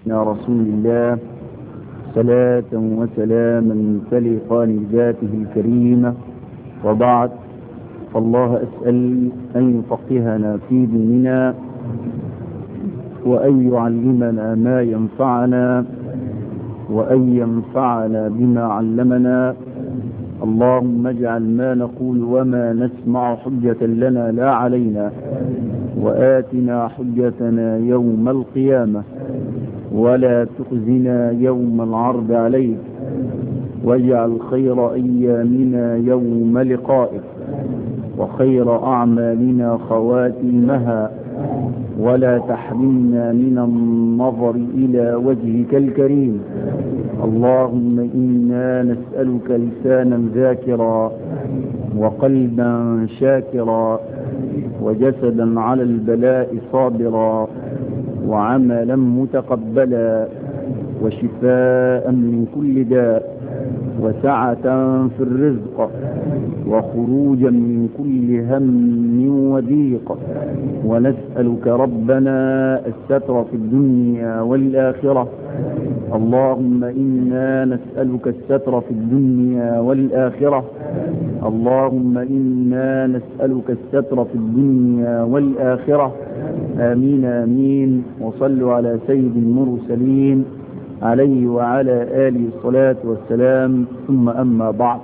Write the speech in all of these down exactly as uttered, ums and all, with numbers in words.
يا رسول الله صلاة وسلاما تليقان بذاته الكريمة، وبعد، فالله أسأل أن يفقهنا في ديننا وأن يعلمنا ما ينفعنا وأن ينفعنا بما علمنا. اللهم اجعل ما نقول وما نسمع حجة لنا لا علينا، وآتنا حجتنا يوم القيامة، ولا تخزنا يوم العرض عليك، واجعل خير أيامنا يوم لقائك، وخير أعمالنا خواتيمها، ولا تحرمنا من النظر إلى وجهك الكريم. اللهم إنا نسألك لسانا ذاكرا، وقلبا شاكرا، وجسدا على البلاء صابرا، وعملا متقبلا، وشفاء من كل داء، وسعة في الرزق، وخروجا من كل هم وضيق. ونسألك ربنا الستر في الدنيا والآخرة. اللهم إنا نسألك الستر في الدنيا والآخرة. اللهم إنا نسألك الستر في الدنيا والآخرة. آمين آمين. وصلوا على سيد المرسلين عليه وعلى آله الصلاة والسلام. ثم أما بعد،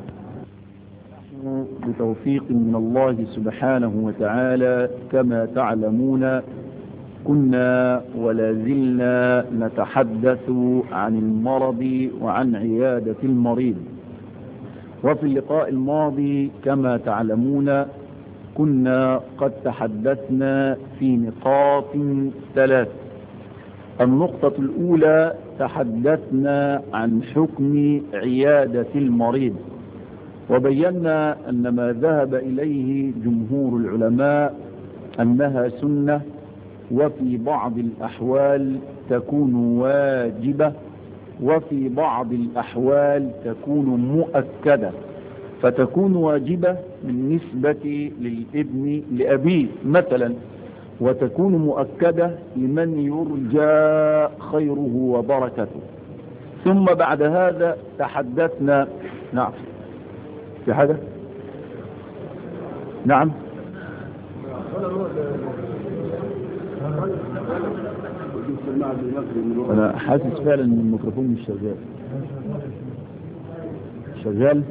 نحن بتوفيق من الله سبحانه وتعالى كما تعلمون كنا ولا زلنا نتحدث عن المرض وعن عيادة المريض. وفي اللقاء الماضي كما تعلمون كنا قد تحدثنا في نقاط ثلاث. النقطة الأولى تحدثنا عن حكم عيادة المريض، وبينا أن ما ذهب إليه جمهور العلماء أنها سنة، وفي بعض الأحوال تكون واجبة، وفي بعض الأحوال تكون مؤكدة. فتكون واجبة بالنسبة للابن لأبيه مثلا، وتكون مؤكدة لمن يرجى خيره وبركته. ثم بعد هذا تحدثنا. نعم، في حاجة؟ نعم، أنا حاسس فعلا أن الميكروفون مش شغال. شغال؟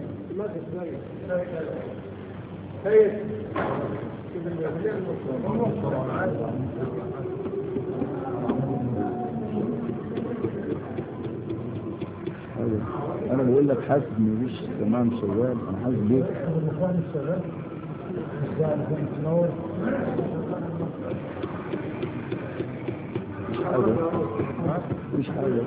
أنا بقول لك حاسس إن مفيش سماع مش شغال. أنا حاسس بيه. مش حاجة مش حاجة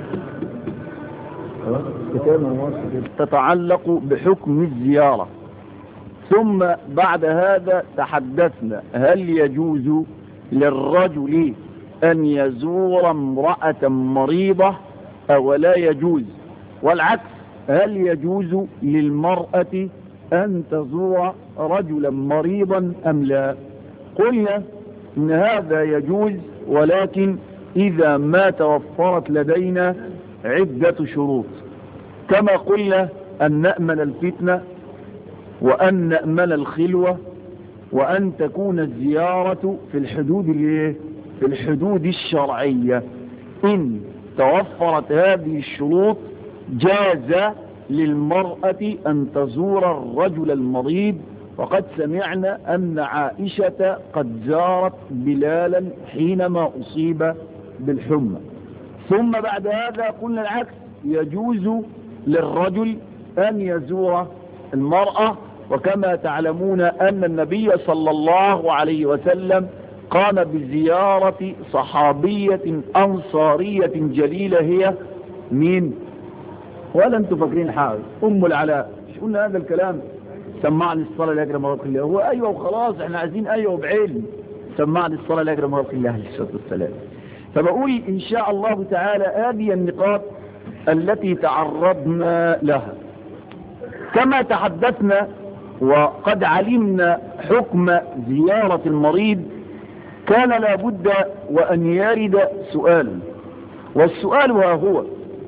تتعلق بحكم الزيارة. ثم بعد هذا تحدثنا هل يجوز للرجل أن يزور امرأة مريضة أو لا يجوز، والعكس، هل يجوز للمرأة أن تزور رجلا مريضا أم لا؟ قلنا إن هذا يجوز، ولكن إذا ما توفرت لدينا عدة شروط، كما قلنا أن نأمن الفتنة، وأن نأمن الخلوة، وأن تكون الزيارة في الحدود في الحدود الشرعية. إن توفرت هذه الشروط جاز للمرأة أن تزور الرجل المريض. وقد سمعنا أن عائشة قد زارت بلالا حينما أصيب بالحمى. ثم بعد هذا قلنا العكس، يجوز للرجل أن يزور المرأة. وكما تعلمون أن النبي صلى الله عليه وسلم قام بزيارة صحابية أنصارية جليلة، هي مين؟ ولا انتم فاكرين حاجة؟ أم العلاء. مش قلنا هذا الكلام؟ سمعني الصلاة لأجل مرض الله. هو أيوة وخلاص، احنا عايزين أيوة بعلم. سمعني الصلاة لأجل مرض الله عليه الصلاة والسلام. فبقول إن شاء الله تعالى هذه النقاط التي تعرضنا لها. كما تحدثنا وقد علمنا حكم زيارة المريض، كان لابد وأن يرد سؤال، والسؤال ها هو: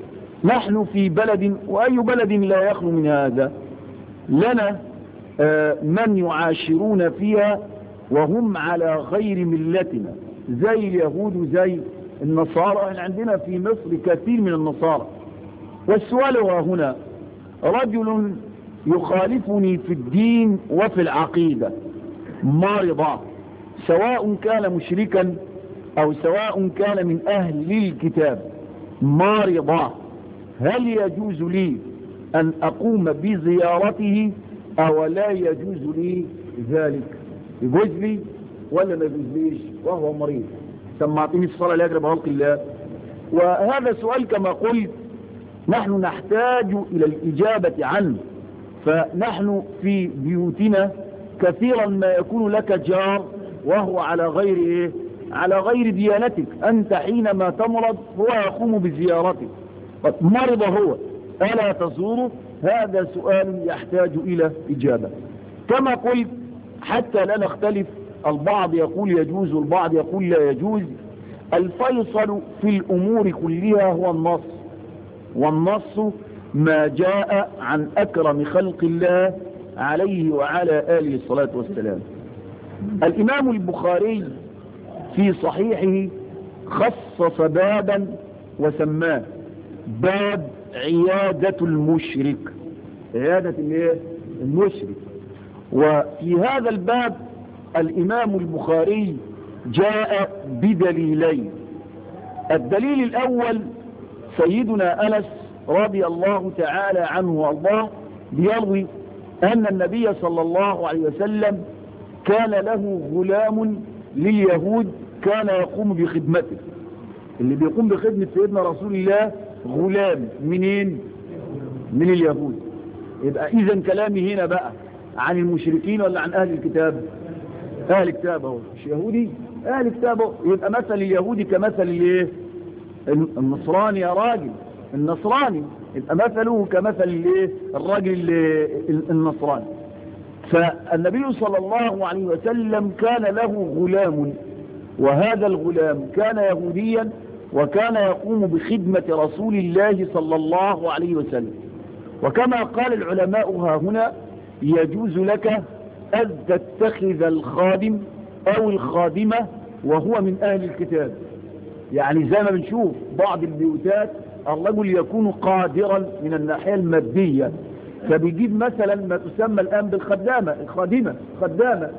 نحن في بلد، وأي بلد لا يخلو من هذا، لنا من يعاشرون فيها وهم على غير ملتنا، زي اليهود وزي النصارى. احنا عندنا في مصر كثير من النصارى. والسؤال ها هنا: رجل يخالفني في الدين وفي العقيدة مرضى، سواء كان مشركا أو سواء كان من أهل الكتاب مرضى، هل يجوز لي أن أقوم بزيارته أو لا يجوز لي ذلك؟ يجوز لي ولا ما يجوزليش وهو مريض؟ سمعتني الصلاة لا يجرب خلق الله. وهذا سؤال كما قلت نحن نحتاج إلى الإجابة عنه. فنحن في بيوتنا كثيرا ما يكون لك جار وهو على غير إيه؟ على غير ديانتك. أنت حينما تمرض هو يقوم بزيارتك، مرض هو ألا تزوره؟ هذا سؤال يحتاج إلى إجابة. كما قلت حتى لا نختلف، البعض يقول يجوز والبعض يقول لا يجوز. الفيصل في الأمور كلها هو النص، والنص ما جاء عن أكرم خلق الله عليه وعلى آله الصلاة والسلام. الإمام البخاري في صحيحه خصص بابا وسماه باب عيادة المشرك، عيادة المشرك. وفي هذا الباب الإمام البخاري جاء بدليلين. الدليل الأول سيدنا أنس رضي الله تعالى عنه وارضاه بيروي أن النبي صلى الله عليه وسلم كان له غلام لليهود كان يقوم بخدمته. اللي بيقوم بخدمة سيدنا رسول الله غلام منين؟ من اليهود. يبقى إذن كلامي هنا بقى عن المشركين ولا عن أهل الكتاب؟ أهل الكتاب اهو، مش يهودي، أهل الكتاب اهو. يبقى مثل اليهودي كمثل الايه؟ النصراني يا راجل، النصراني يبقى مثله كمثل الايه؟ الراجل النصراني. فالنبي صلى الله عليه وسلم كان له غلام، وهذا الغلام كان يهوديا وكان يقوم بخدمة رسول الله صلى الله عليه وسلم. وكما قال العلماء ها هنا: يجوز لك أن تتخذ الخادم أو الخادمة وهو من أهل الكتاب. يعني زي ما بنشوف بعض البيوتات الرجل يكون قادرا من الناحية المادية، فبيجيب مثلا ما تسمى الآن بالخدامة، الخادمة، خدامة.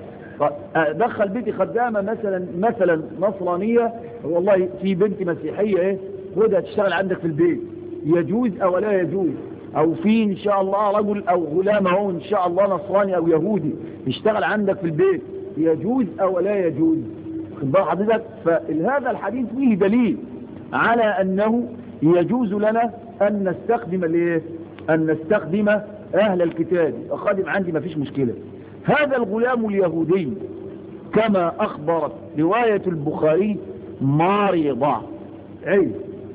دخل بيتي خدامة مثلا مثلا نصرانية، والله في بنت مسيحية ايه خدها تشتغل عندك في البيت، يجوز او لا يجوز؟ او في ان شاء الله رجل او غلام اهو ان شاء الله نصراني او يهودي يشتغل عندك في البيت، يجوز او لا يجوز؟ خد بال حضرتك. فهذا الحديث فيه دليل على انه يجوز لنا ان نستخدم الايه؟ ان نستخدم اهل الكتاب. خادم عندي ما فيش مشكلة. هذا الغلام اليهودي كما أخبرت رواية البخاري مريضة عين.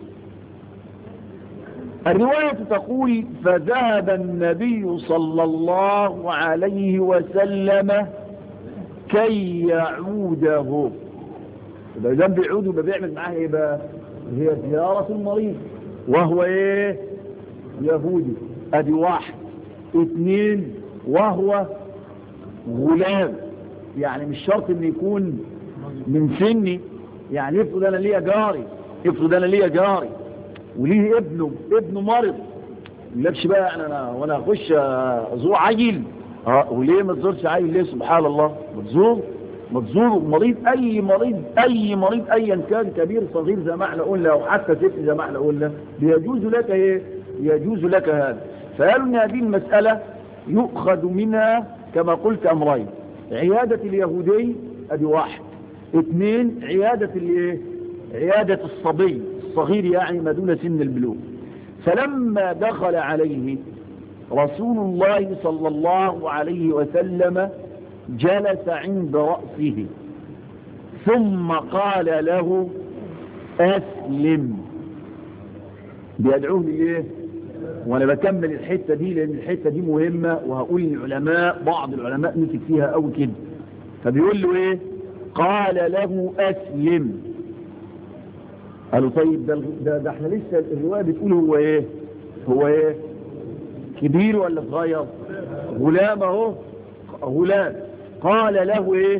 الرواية تقول: فذهب النبي صلى الله عليه وسلم كي يعوده. يبقى إذا بيعوده يبقى بيعمل معاه إيه بقى؟ هي زيارة المريض وهو إيه؟ يهودي. أدي واحد. اثنين، وهو غلام. يعني مش شرط ان يكون من سني. يعني افرض انا ليا جاري افرض انا ليا جاري وليه ابنه ابنه مرض، ملكش بقى يعني انا وانا اخش ازور عيل. اه وليه ما تزورش عيل؟ ليه؟ سبحان الله، ما تزور ما تزور مريض. اي مريض اي مريض ايا كان، كبير صغير زي ما احنا قلنا، او حتى ست زي ما احنا قلنا، بيجوز لك ايه؟ يجوز لك هذا. فقالوا ان هذه المسألة يؤخذ منها كما قلت امرين: عيادة اليهودي ادي واحد، اثنين عيادة الايه؟ عيادة الصبي الصغير، يعني ما دون سن البلوغ. فلما دخل عليه رسول الله صلى الله عليه وسلم جلس عند رأسه ثم قال له: أسلم. بيدعوه لإيه؟ وانا بكمل الحتة دي لان الحتة دي مهمة، وهقول العلماء بعض العلماء مسك فيها قوي كده. فبيقول له ايه؟ قال له: اسلم. قالوا طيب ده, ده, ده احنا لسه الرواية بتقول هو ايه هو ايه كبير ولا صغير؟ غلام اهو، غلام. قال له ايه؟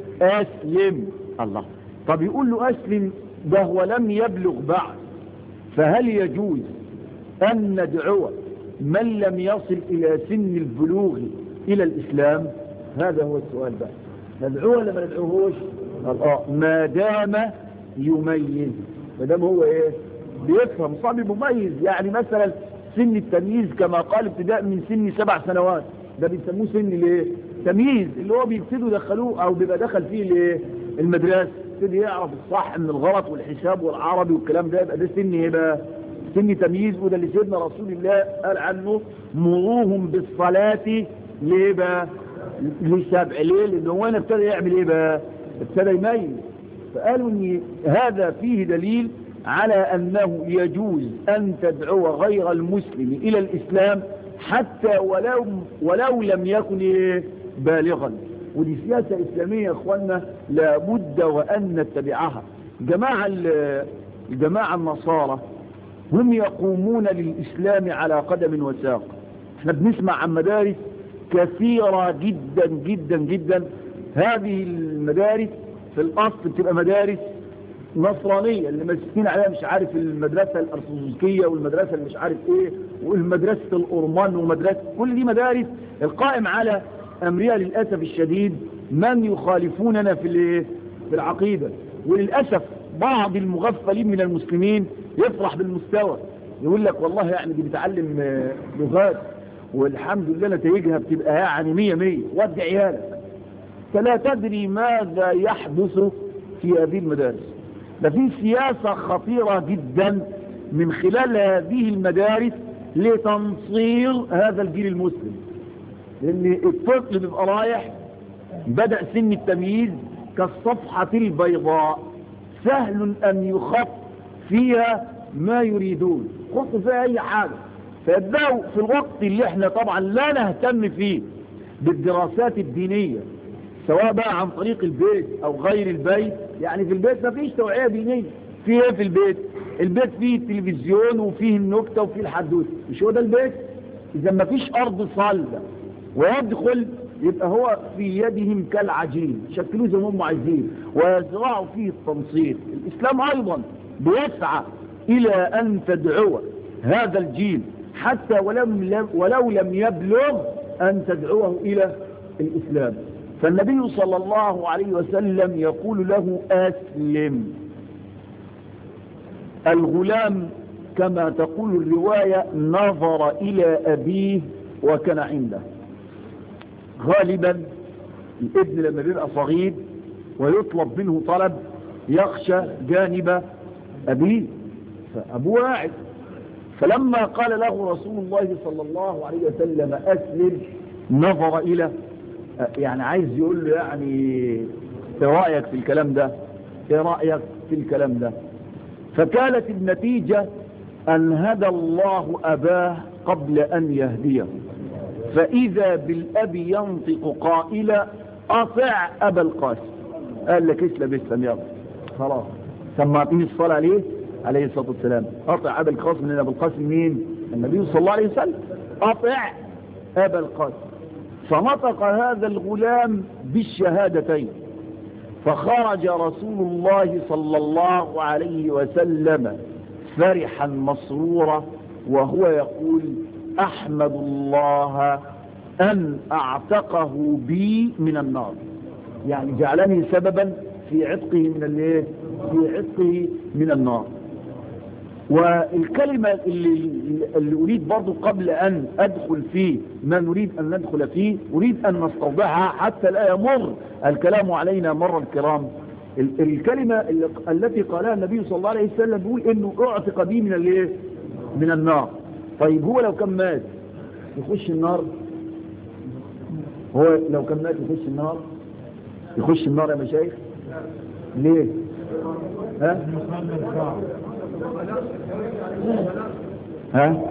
اسلم. الله. طب يقول له اسلم، ده هو لم يبلغ بعد، فهل يجوز ان ندعو من لم يصل الى سن البلوغ الى الاسلام؟ هذا هو السؤال بقى. ندعوه ولا ما ندعوهوش؟ اه ما دام يميز، ما دام هو ايه بيفهم صبي مميز. يعني مثلا سن التمييز كما قال ابتداء من سن سبع سنوات، ده بيسموه سن الايه؟ تمييز، اللي هو بيبتدوا يدخلوه او بيبقى دخل فيه الايه؟ المدرسه، يبتدي يعرف الصح من الغلط والحساب والعربي والكلام ده، يبقى ده سن ايه بقى؟ سن تمييز. وده اللي سيدنا رسول الله قال عنه مروهم بالصلاه ليه بقى؟ لسبع. ليه؟ لان هو انا ابتدى يعمل ايه بقى؟ ابتدى يميز. فقالوا ان هذا فيه دليل على أنه يجوز أن تدعو غير المسلم إلى الإسلام حتى ولو, ولو لم يكن بالغا. ودي سياسة إسلامية يا أخوانا لابد وأن نتبعها. جماعة الجماعة النصارى هم يقومون للإسلام على قدم وساق. احنا بنسمع عن مدارس كثيرة جدا جدا جدا. هذه المدارس في الأصل بتبقى مدارس نصرانية اللي ماسكين عليها مش عارف المدرسة الأرثوذكسية والمدرسة اللي مش عارف ايه والمدرسة الأورمان ومدرسة، كل دي مدارس القائم على أمرها للأسف الشديد من يخالفوننا في في العقيدة. وللأسف بعض المغفلين من المسلمين يفرح بالمستوى، يقول لك والله يعني دي بتعلم لغات والحمد لله نتائجها بتبقى يعني مية مية، ودي عيالك. فلا تدري ماذا يحدث في هذه المدارس. ده في سياسة خطيرة جدا من خلال هذه المدارس لتنصير هذا الجيل المسلم. لأن الطفل بيبقى رايح بدأ سن التمييز كالصفحة البيضاء، سهل أن يخط فيها ما يريدون، خط فيها أي حاجة. فيبدأوا في الوقت اللي احنا طبعا لا نهتم فيه بالدراسات الدينية سواء بقى عن طريق البيت أو غير البيت. يعني في البيت ما فيش توعية دينية. في ايه في البيت؟ البيت فيه التلفزيون وفيه النكتة وفيه الحدوثة، مش هو ده البيت؟ إذا ما فيش أرض صلبة ويدخل يبقى هو في يدهم كالعجين، شكلوه زي ما هم عايزين ويزرعوا فيه التنصير. الإسلام أيضا بيسعى إلى أن تدعو هذا الجيل حتى ولم ولو لم يبلغ أن تدعوه إلى الإسلام. فالنبي صلى الله عليه وسلم يقول له أسلم. الغلام كما تقول الرواية نظر إلى أبيه وكان عنده. غالبا الابن لما بيبقى صغير ويطلب منه طلب يخشى جانب أبيه، فأبوه قاعد. فلما قال له رسول الله صلى الله عليه وسلم أسلم نظر إلى، يعني عايز يقول له يعني ايه رأيك في الكلام ده؟ ايه رأيك في الكلام ده؟ فكانت النتيجة أن هدى الله أباه قبل أن يهديه، فإذا بالأب ينطق قائلا أطع أبا القاسم. قال لك اسلم اسلم يلا خلاص، سمعتني الصلاة عليه عليه الصلاة والسلام. أطع أبا القاسم، لأن أبا القاسم مين؟ النبي صلى الله عليه وسلم. أطع أبا القاسم. فنطق هذا الغلام بالشهادتين، فخرج رسول الله صلى الله عليه وسلم فرحا مسرورا وهو يقول أحمد الله أن أعتقه بي من النار، يعني جعلني سببا في عتقه من الايه؟ في عتقه من النار. والكلمة اللي, اللي أريد برضو قبل أن أدخل في ما نريد أن ندخل فيه أريد أن نستوضحها حتى لا يمر الكلام علينا مر الكرام. الكلمة التي قالها النبي صلى الله عليه وسلم بيقول إنه أعتق بي من الايه؟ من النار. طيب هو لو كان مات يخش النار؟ هو لو كان مات يخش النار؟ يخش النار يا مشايخ؟ ليه؟ ها؟ ها؟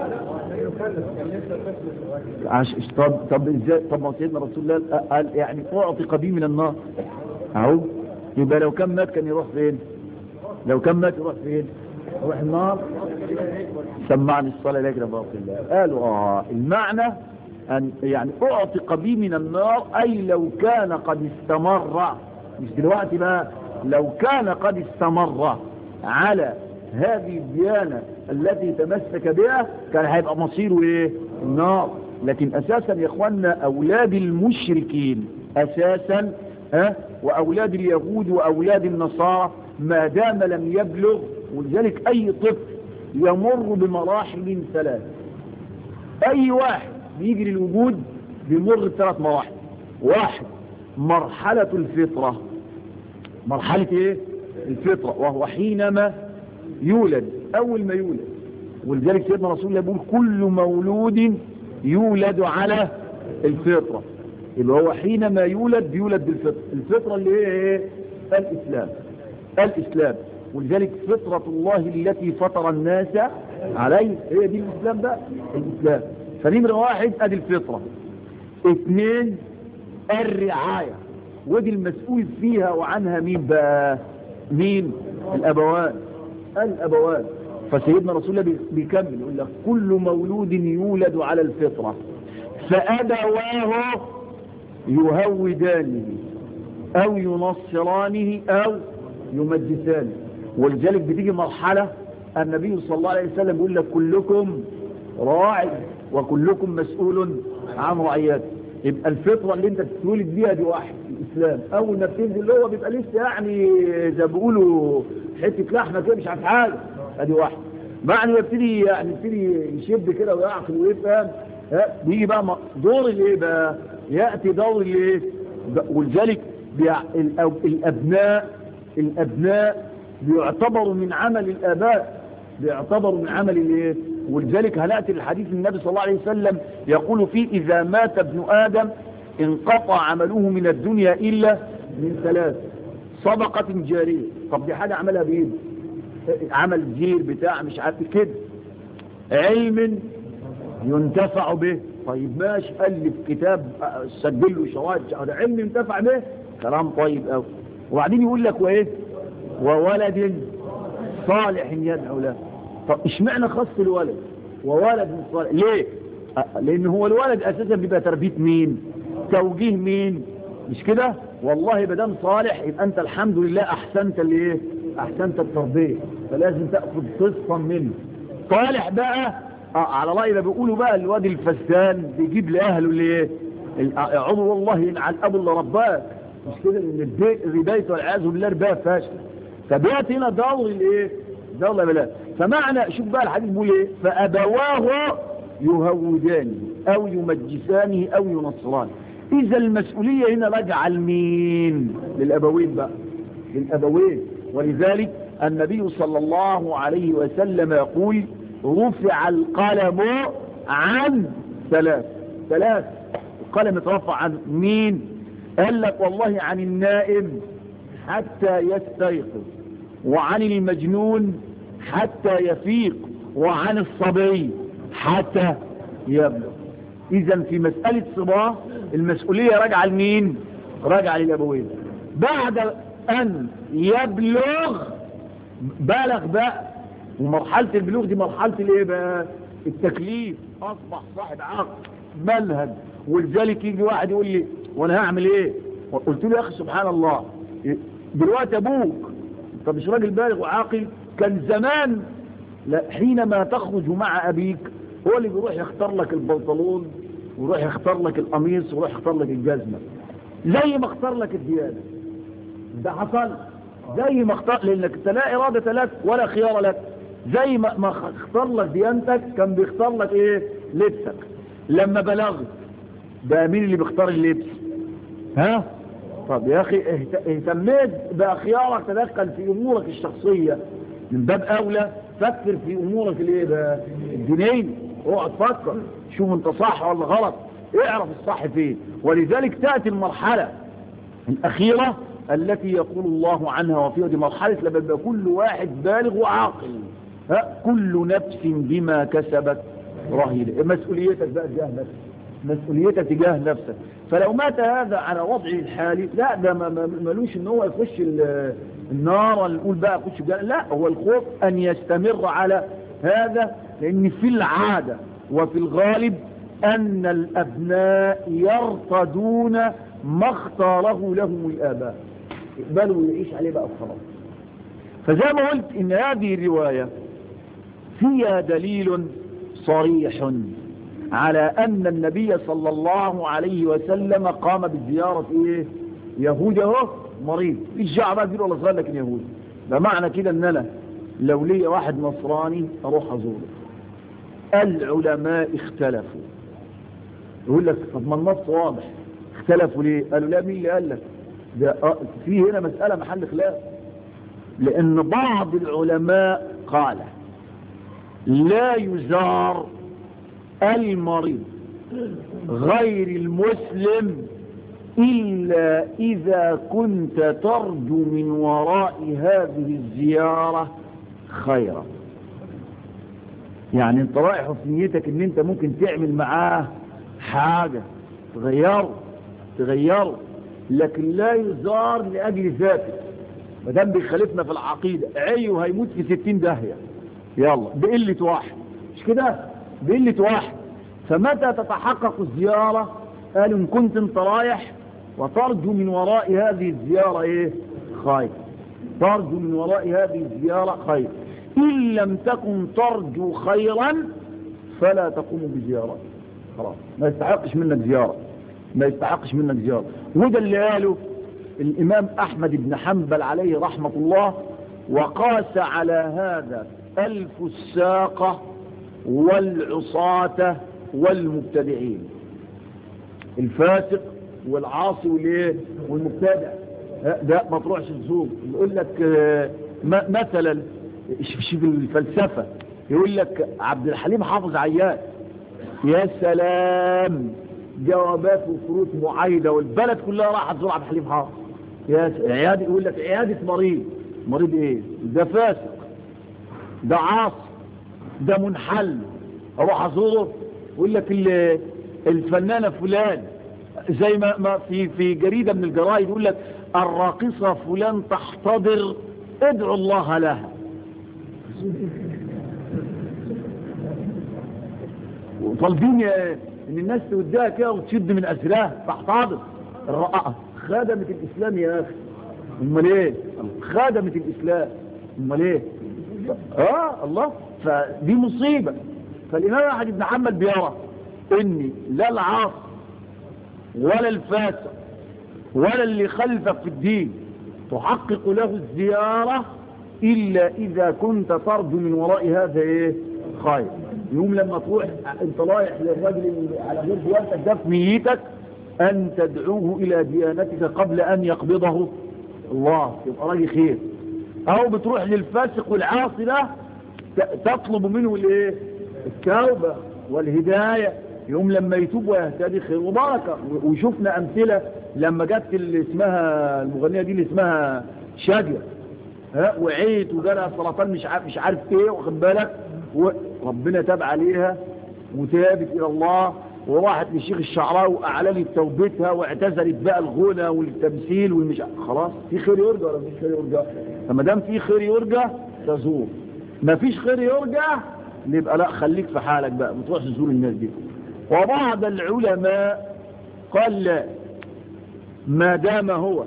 عش... طب طب ازاي؟ طب ما سيدنا رسول الله قال يعني اعتق بي من النار اهو. يبقى لو كان مات كان يروح فين؟ لو كان مات يروح فين؟ يروح النار. سمعني الصلاة لك رباط الله. قالوا اه المعنى أن يعني أعتق بي من النار، أي لو كان قد استمر، مش دلوقتي بقى، لو كان قد استمر على هذه الديانة التي تمسك بها كان هيبقى مصيره ايه؟ النار. لكن أساسا يا اخوانا أولاد المشركين أساسا ها وأولاد اليهود وأولاد النصارى ما دام لم يبلغ، ولذلك أي طفل يمر بمراحل ثلاث، أي واحد بيجي للوجود بيمر بثلاث مراحل. واحد مرحلة الفطرة، مرحلة ايه؟ الفطرة، وهو حينما يولد، أول ما يولد. ولذلك سيدنا رسول الله يقول كل مولود يولد على الفطرة، اللي هو حينما يولد بيولد بالفطرة. الفطرة اللي هي ايه؟ الإسلام. الإسلام. ولذلك فطرة الله التي فطر الناس عليه هي دي الإسلام بقى، الإسلام. فنمرة واحد ادي الفطرة. اثنين الرعاية، ودي المسؤول فيها وعنها مين بقى؟ مين؟ الأبوان. الأبوان. فسيدنا رسول الله بيكمل يقول لك كل مولود يولد على الفطرة فأبواه يهودانه أو ينصرانه أو يمجسانه. ولذلك بتيجي مرحلة النبي صلى الله عليه وسلم يقول لك كلكم راعي وكلكم مسؤول عن رعيته. يبقى الفطرة اللي انت بتولد بيها دي واحد الإسلام. أول ما بتنزل اللي هو بيبقى لسه يعني زي بيقولوا حتة لحمة كده مش عارف حاجة، ادي واحد. بعد ما يبتدي يعني يبتدي يشد كده ويعقل ويفهم، بيجي بقى دور الايه بقى؟ يأتي دور الايه؟ ولذلك الأبناء الأبناء بيعتبروا من عمل الآباء، بيعتبروا من عمل الايه؟ ولذلك هنأتي الحديث النبي صلى الله عليه وسلم يقول فيه إذا مات ابن آدم انقطع عمله من الدنيا إلا من ثلاث: صدقة جارية. طب دي حاجة عملها بإيه؟ عمل جير بتاع مش عارف كده. علم ينتفع به. طيب ماشي، ألف كتاب سجل له شواهد، هذا علم ينتفع به، كلام طيب قوي. وبعدين يقول لك وايه؟ وولد صالح يدعو له. طب اشمعنى خص الولد وولد صالح ليه؟ لان هو الولد اساسا بيبقى تربيه مين؟ توجيه مين؟ مش كده؟ والله بدام صالح يبقى انت الحمد لله احسنت الايه؟ احسنت التربيه، فلازم تاخذ قسطا منه. صالح بقى آه على راي ما بيقولوا بقى الواد الفسان بيجيب لاهله الايه؟ اعوذ والله ينعل ابو اللي رباك، مش كده؟ ان البدايه والعياذ بالله رباها فاشله. فبياتي هنا دور الايه؟ دور بلا. فمعنى شوف بقى الحديث بيقول ايه؟ فابواه يهودانه او يمجسانه او ينصرانه. اذا المسؤوليه هنا راجعه لمين؟ للابوين بقى، للابوين. ولذلك النبي صلى الله عليه وسلم يقول رفع القلم عن ثلاث. ثلاث القلم اترفع عن مين؟ قال لك والله عن النائم حتى يستيقظ، وعن المجنون حتى يفيق، وعن الصبي حتى يبلغ. اذا في مسألة صباه المسؤولية راجعة لمين؟ راجعة للأبوين. بعد أن يبلغ بلغ بقى، ومرحلة البلوغ دي مرحلة الايه بقى؟ التكليف، أصبح صاحب عقل منهج. ولذلك يجي واحد يقول لي وانا هعمل ايه؟ قلت له يا اخي سبحان الله، دلوقتي ابوك طب مش راجل بالغ وعاقل؟ كان زمان لا، حينما تخرج مع ابيك هو اللي بيروح يختار لك البنطلون ويروح يختار لك القميص ويروح يختار لك الجزمه، زي ما اختار لك الديانه. ده حصل زي ما اختار، لانك انت لا اراده لك ولا خيار لك. زي ما ما اختار لك ديانتك كان بيختار لك ايه؟ لبسك. لما بلغت ده مين اللي بيختار اللبس؟ ها؟ طب يا اخي اهتميت باخيارك، تدخل في امورك الشخصيه، من باب اولى فكر في امورك الايه بقى؟ الدينيه. اقعد فكر شوف انت صح ولا غلط، اعرف الصح فين. ولذلك تاتي المرحله الاخيره التي يقول الله عنها وفيها، دي مرحله لما يبقى كل واحد بالغ وعاقل، ها؟ كل نفس بما كسبت رهينه. مسؤوليتك بقى تجاه نفسك، مسؤوليتك تجاه نفسك. فلو مات هذا على وضعه الحالي لا، ده ملوش ان هو يخش النار ولا نقول بقى خش الجنة. لا، هو الخوف أن يستمر على هذا، لأن في العادة وفي الغالب أن الأبناء يرتدون ما اختاره لهم الآباء، يقبلوا ويعيش عليه بقى الصلاة. فزي ما قلت إن هذه الرواية فيها دليل صريح على أن النبي صلى الله عليه وسلم قام بزيارة إيه؟ يهود اهو مريض، مش جاء بقى كبير ولا صغير لكن يهود. ده معنى كده ان انا لو لي واحد نصراني اروح ازوره. العلماء اختلفوا، يقول لك طب ما النص واضح، اختلفوا ليه؟ قالوا لا، مين اللي قال لك ده؟ في هنا مسألة محل خلاف، لان بعض العلماء قال لا يزار المريض غير المسلم إلا إذا كنت ترجو من وراء هذه الزيارة خيرا. يعني انت رايح في نيتك ان انت ممكن تعمل معاه حاجة تغيره تغيره لكن لا يزار لأجل ذاته. مدام بيخالفنا في العقيدة عيه هيموت في ستين داهية، يلا بقلة واحد، مش كده؟ بقلة واحد. فمتى تتحقق الزيارة؟ قالوا إن كنت انت رايح وترجو من وراء هذه الزيارة ايه؟ خير. ترجو من وراء هذه الزيارة خير. إن لم تكن ترجو خيرا فلا تقوم بزيارة، خلاص ما يستحقش منك زيارة، ما يستحقش منك زيارة. وده اللي قاله الإمام أحمد بن حنبل عليه رحمة الله، وقاس على هذا الفساقة والعصاة والمبتدعين. الفاسق والعاصي والايه والمبتدع ده ما تروحش تزور. يقول لك مثلا شوف الفلسفة، يقول لك عبد الحليم حافظ عياد، يا سلام، جوابات وفروض معايدة والبلد كلها راحت تزور عبد الحليم حافظ. يا عيادة، يقول لك عيادة مريض، مريض ايه؟ ده فاسق، ده عاصي، ده منحل، اروح ازوره؟ يقول لك الفنانة فلان، زي ما ما في في جريدة من الجرائد يقول لك الراقصة فلان تحتضر، ادعو الله لها. وطالبين ان الناس توديها كده وتشد من اسرها تحتضر. الرقاقة خدمت الاسلام يا اخي، امال ايه؟ خدمت الاسلام، امال ايه؟ اه الله. فدي مصيبة. فالامام احمد بن حنبل بيرى ان لا العاصي ولا الفاسق ولا اللي خلفك في الدين تحقق له الزيارة إلا إذا كنت ترجو من وراء هذا إيه؟ خير. يوم لما تروح انت رايح للراجل على غير ديانتك ده في نيتك أن تدعوه إلى ديانتك قبل أن يقبضه الله، يبقى راجل خير. أو بتروح للفاسق والعاصي ده تطلب منه الإيه؟ التوبة والهداية، يوم لما يتوب ويهتدي خير وبركة. وشفنا أمثلة لما جت اللي اسمها المغنية دي اللي اسمها شادية، ها، وعيت وجالها سرطان مش عارف مش عارف ايه، واخد بالك، وربنا تاب عليها وتابت الى الله وراحت للشيخ الشعراوي واعلنت توبتها واعتزلت بقى الغنى والتمثيل والمش، خلاص في خير يرجى ولا مفيش خير يرجى؟ فما دام في خير يرجى تزور، ما فيش خير يرجى يبقى لا، خليك في حالك بقى، ما تروحش تزور الناس دي. وبعض العلماء قال لا، ما دام هو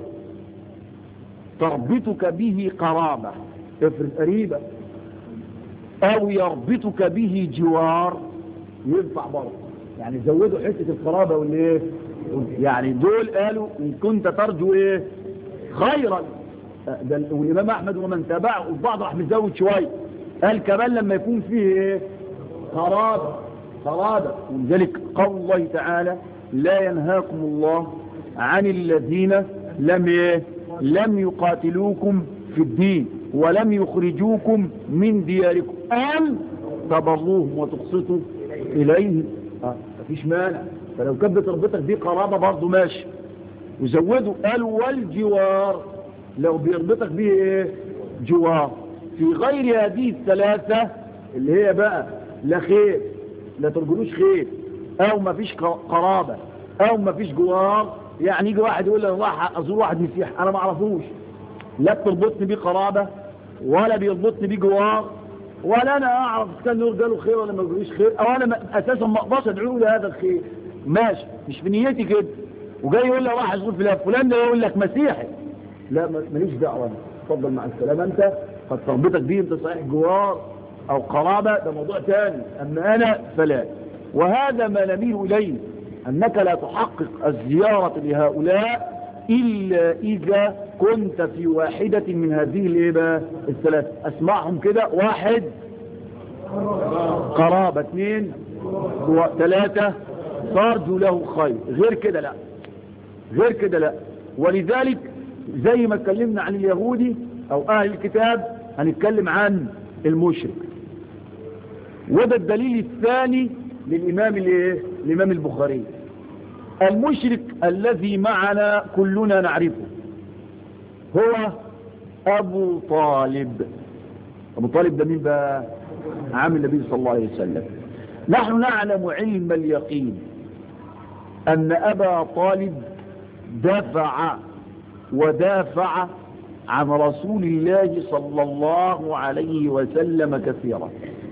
تربطك به قرابة، افرض قريبة، او يربطك به جوار، ينفع برضه، يعني زودوا حتة القرابة والايه، يعني دول قالوا ان كنت ترجو ايه خيرا. ده والامام احمد ومن تبعه البعض راح مزود شويه، قال كمان لما يكون فيه ايه قرابة قرابة. ولذلك قول الله تعالى لا ينهاكم الله عن الذين لم ايه لم يقاتلوكم في الدين ولم يخرجوكم من دياركم أن تبروهم وتقسطوا إليه. اه مفيش مانع، فلو كانت بتربطك دي قرابة برضه ماشي. وزودوا قالوا والجوار، لو بيربطك به ايه جوار في غير هذه الثلاثة اللي هي بقى لا خير، لا ترجلوش خير، او مفيش قرابة، او مفيش جوار. يعني يجي واحد يقول لي راح ازور واحد مسيح انا ما اعرفوش، لا بتربطني بيه قرابة ولا بيربطني بيه جوار، ولا انا اعرف كان نور جاله خير ولا ما جالوش خير، او انا اساسا ما اقدرش ادعو له هذا الخير. ماشي، مش في نيتي كده، وجاي يقول لي راح اشغل فلان فلان ده يقول لك مسيحي، لا ماليش دعوه، اتفضل مع السلامه. انت قد تربطك بيه انت صحيح جوار او قرابه، ده موضوع ثاني، اما انا فلا. وهذا ما نميل اليه، انك لا تحقق الزياره لهؤلاء الا اذا كنت في واحده من هذه الايه الثلاث. اسمعهم كده: واحد قرابه، اثنين، ثلاثه ترجو له خير. غير كده لا، غير كده لا. ولذلك زي ما اتكلمنا عن اليهودي او اهل الكتاب هنتكلم عن المشرك. وده الدليل الثاني للامام الايه الامام البخاري. المشرك الذي معنا كلنا نعرفه هو ابو طالب. ابو طالب ده مين بقى؟ عم النبي صلى الله عليه وسلم. نحن نعلم علم اليقين ان ابا طالب دفع ودافع عن رسول الله صلى الله عليه وسلم كثيرا،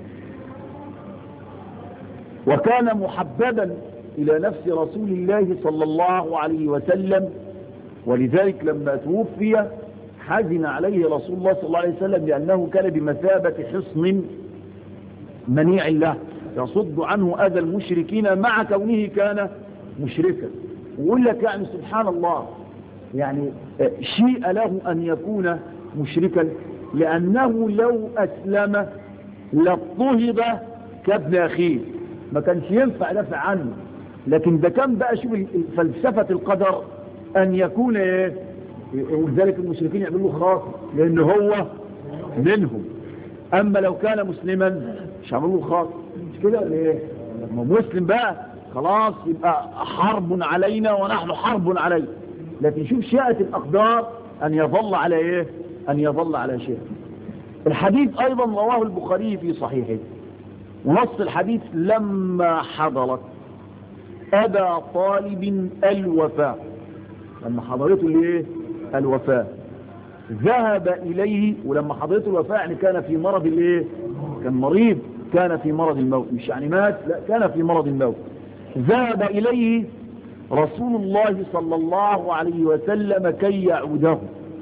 وكان محببا إلى نفس رسول الله صلى الله عليه وسلم. ولذلك لما توفي حزن عليه رسول الله صلى الله عليه وسلم، لأنه كان بمثابة حصن منيع له يصد عنه أذى المشركين مع كونه كان مشركا. ويقول لك يعني سبحان الله، يعني شيء له أن يكون مشركا، لأنه لو أسلم لاضطهد كابن أخيه، ما كانش ينفع دافع عنه. لكن ده كان بقى شوف فلسفة القدر أن يكون إيه، ولذلك المشركين يعملوا خاص لأنه هو منهم. أما لو كان مسلما مش عملوا خاص، مش كده ولا إيه؟ مسلم بقى خلاص يبقى حرب علينا ونحن حرب عليه. لكن شوف شاءت الأقدار أن يظل على إيه؟ أن يظل على شيء. الحديث أيضا رواه البخاري في صحيحه، ونص الحديث: لما حضرت أبا طالب الوفاة، لما حضرته الايه الوفاة ذهب إليه. ولما حضرته الوفاة يعني كان في مرض الايه كان مريض، كان في مرض الموت، مش يعني مات، لا كان في مرض الموت. ذهب إليه رسول الله صلى الله عليه وسلم كي يعوده.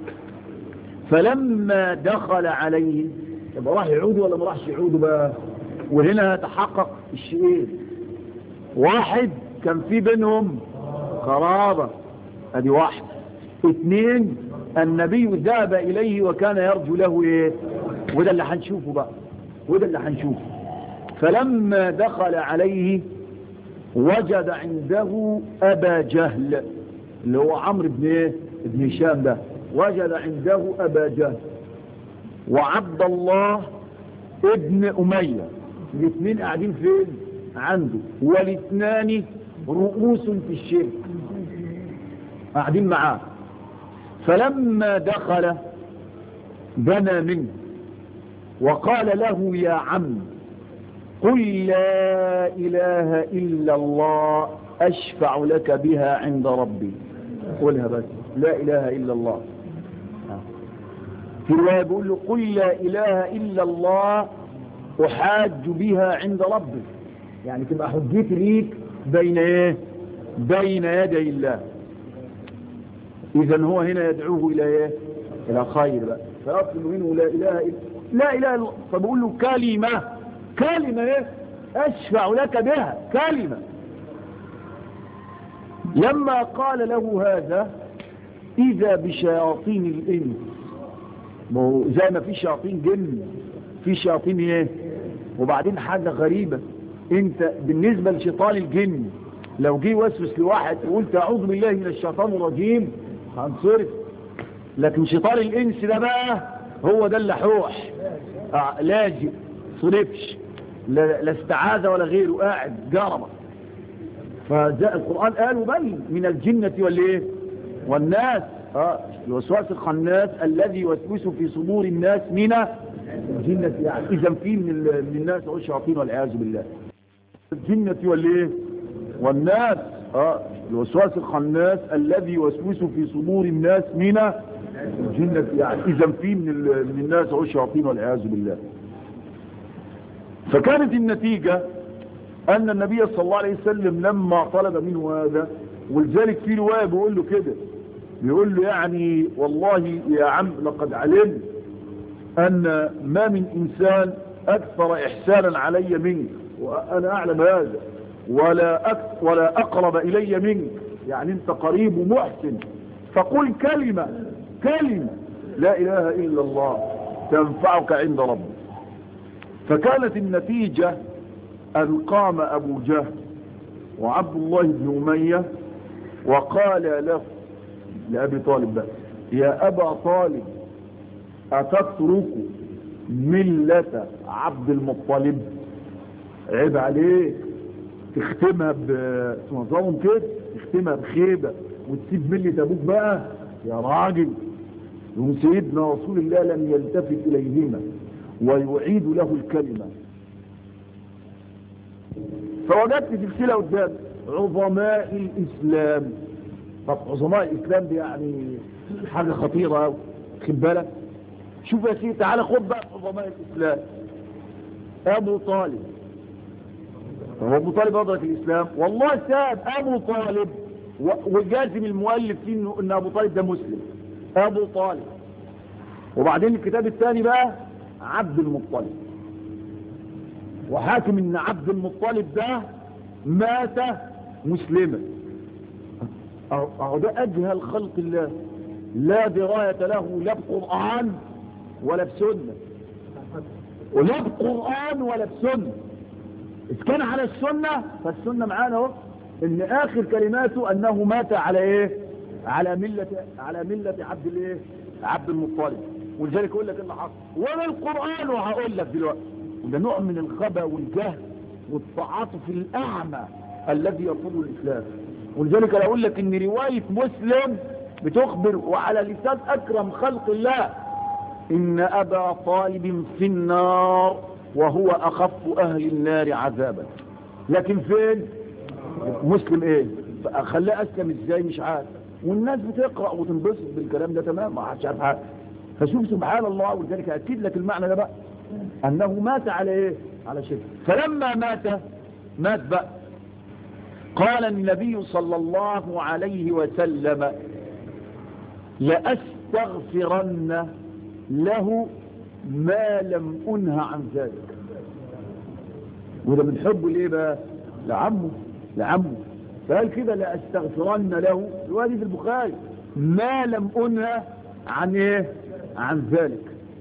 فلما دخل عليه، يبقى راح يعوده ولا ما راحش يعوده بقى؟ وهنا تحقق الشيئين: واحد كان في بينهم قرابة، ادي واحد. اثنين النبي ذهب اليه وكان يرجو له ايه، وده اللي هنشوفه بقى، وده اللي هنشوفه. فلما دخل عليه وجد عنده ابا جهل، اللي هو عمرو بن ايه ابن هشام ده، وجد عنده ابا جهل وعبد الله ابن اميه، الاثنين قاعدين فين عنده، والاثنان رؤوس في الشرك قاعدين معاه. فلما دخل دنا منه وقال له: يا عم قل لا إله إلا الله أشفع لك بها عند ربي. قلها بس، لا إله إلا الله. في رواية بيقول له: قل لا إله إلا الله أحاج بها عند ربي، يعني تبقى حجتي ليك بين ايه بين يدي الله. اذا هو هنا يدعوه الى ايه الى خير بقى، فيطلب منه لا اله الا لا اله الا. فبقول له: كلمه كلمه ايه اشفع لك بها، كلمه. لما قال له هذا اذا بشياطين الانس، زي ما في شياطين جن في شياطين ايه. وبعدين حاجه غريبه، انت بالنسبة لشيطان الجن لو جه وسوس لواحد وقلت اعوذ بالله من الشيطان الرجيم هنصرف. لكن شيطان الانس ده بقى هو ده اللحوح، اه لاجئ صرفش، لا, لا استعاذ ولا غيره، قاعد جربة. فجاء القرآن قال وبين من الجنة والايه والناس، اه الوسواس الخناس الذي يوسوس في صدور الناس من الجنة. يعني اذا في من, من الناس هو الشياطين والعياذ بالله. الجنة والايه والناس، اه الوسواس الخناس الذي يوسوس في صدور الناس من الجنة يعني إذا في من, من الناس هو الشياطين والعياذ بالله. فكانت النتيجة أن النبي صلى الله عليه وسلم لما طلب منه هذا، ولذلك في رواية بيقول له كده، بيقول له يعني والله يا عم لقد علمت أن ما من إنسان أكثر إحسانا علي منك، وأنا أعلم هذا، ولا أكثر ولا أقرب إلي منك، يعني أنت قريب ومحسن، فقل كلمة كلمة لا إله إلا الله تنفعك عند ربك. فكانت النتيجة أن قام أبو جهل وعبد الله بن أمية وقال له لأبي طالب بقى: يا أبا طالب أتترك ملة عبد المطلب؟ عيب عليك تختمها بنظام كده، تختمها بخيبة وتسيب ملة أبوك بقى يا راجل. يوم سيدنا رسول الله لم يلتفت إليهما ويعيد له الكلمة. فوجدت سلسلة قدام عظماء الإسلام. طب عظماء الإسلام دي يعني حاجة خطيرة أوي، خد بالك. شوف يا سيدي تعالى خد بقى عظماء الإسلام. أبو طالب، هو أبو طالب أدرك الإسلام؟ والله ساب أبو طالب، وجازم المؤلف فيه إنه إن أبو طالب ده مسلم. أبو طالب، وبعدين الكتاب الثاني بقى عبد المطلب، وحاكم إن عبد المطلب ده مات مسلما. أهو ده أجهل خلق الله، لا دراية له لا بقرآن ولا بسنة، ولا بقرآن ولا بسنة. إذا كان على السنة فالسنة معانا اهو، إن آخر كلماته أنه مات على إيه؟ على ملة على ملة عبد الإيه؟ عبد المطلب. ولذلك أقول لك اللي حصل ولا القرآن، وهقول لك دلوقتي. وده نوع من الخبا والجهل والتعاطف الأعمى الذي يطول الإسلام. ولذلك أنا أقول لك إن رواية مسلم بتخبر وعلى لسان أكرم خلق الله إن أبا طالب في النار وهو أخف أهل النار عذابا. لكن فين مسلم إيه؟ خلاه أسلم إزاي مش عارف، والناس بتقرأ وتنبسط بالكلام ده تمام، ما حدش عارف حاجة. فشوف سبحان الله. ولذلك أكيد لك المعنى ده بقى، أنه مات على إيه؟ على شرك. فلما مات مات بقى قال النبي صلى الله عليه وسلم: لأستغفرن له ما لم أنه عن ذلك. وده من حبه ليه بقى؟ لعمه لعمه فقال كده: لأستغفرن له، الوادي في البخاري، ما لم أنه عن ايه؟ عن ذلك.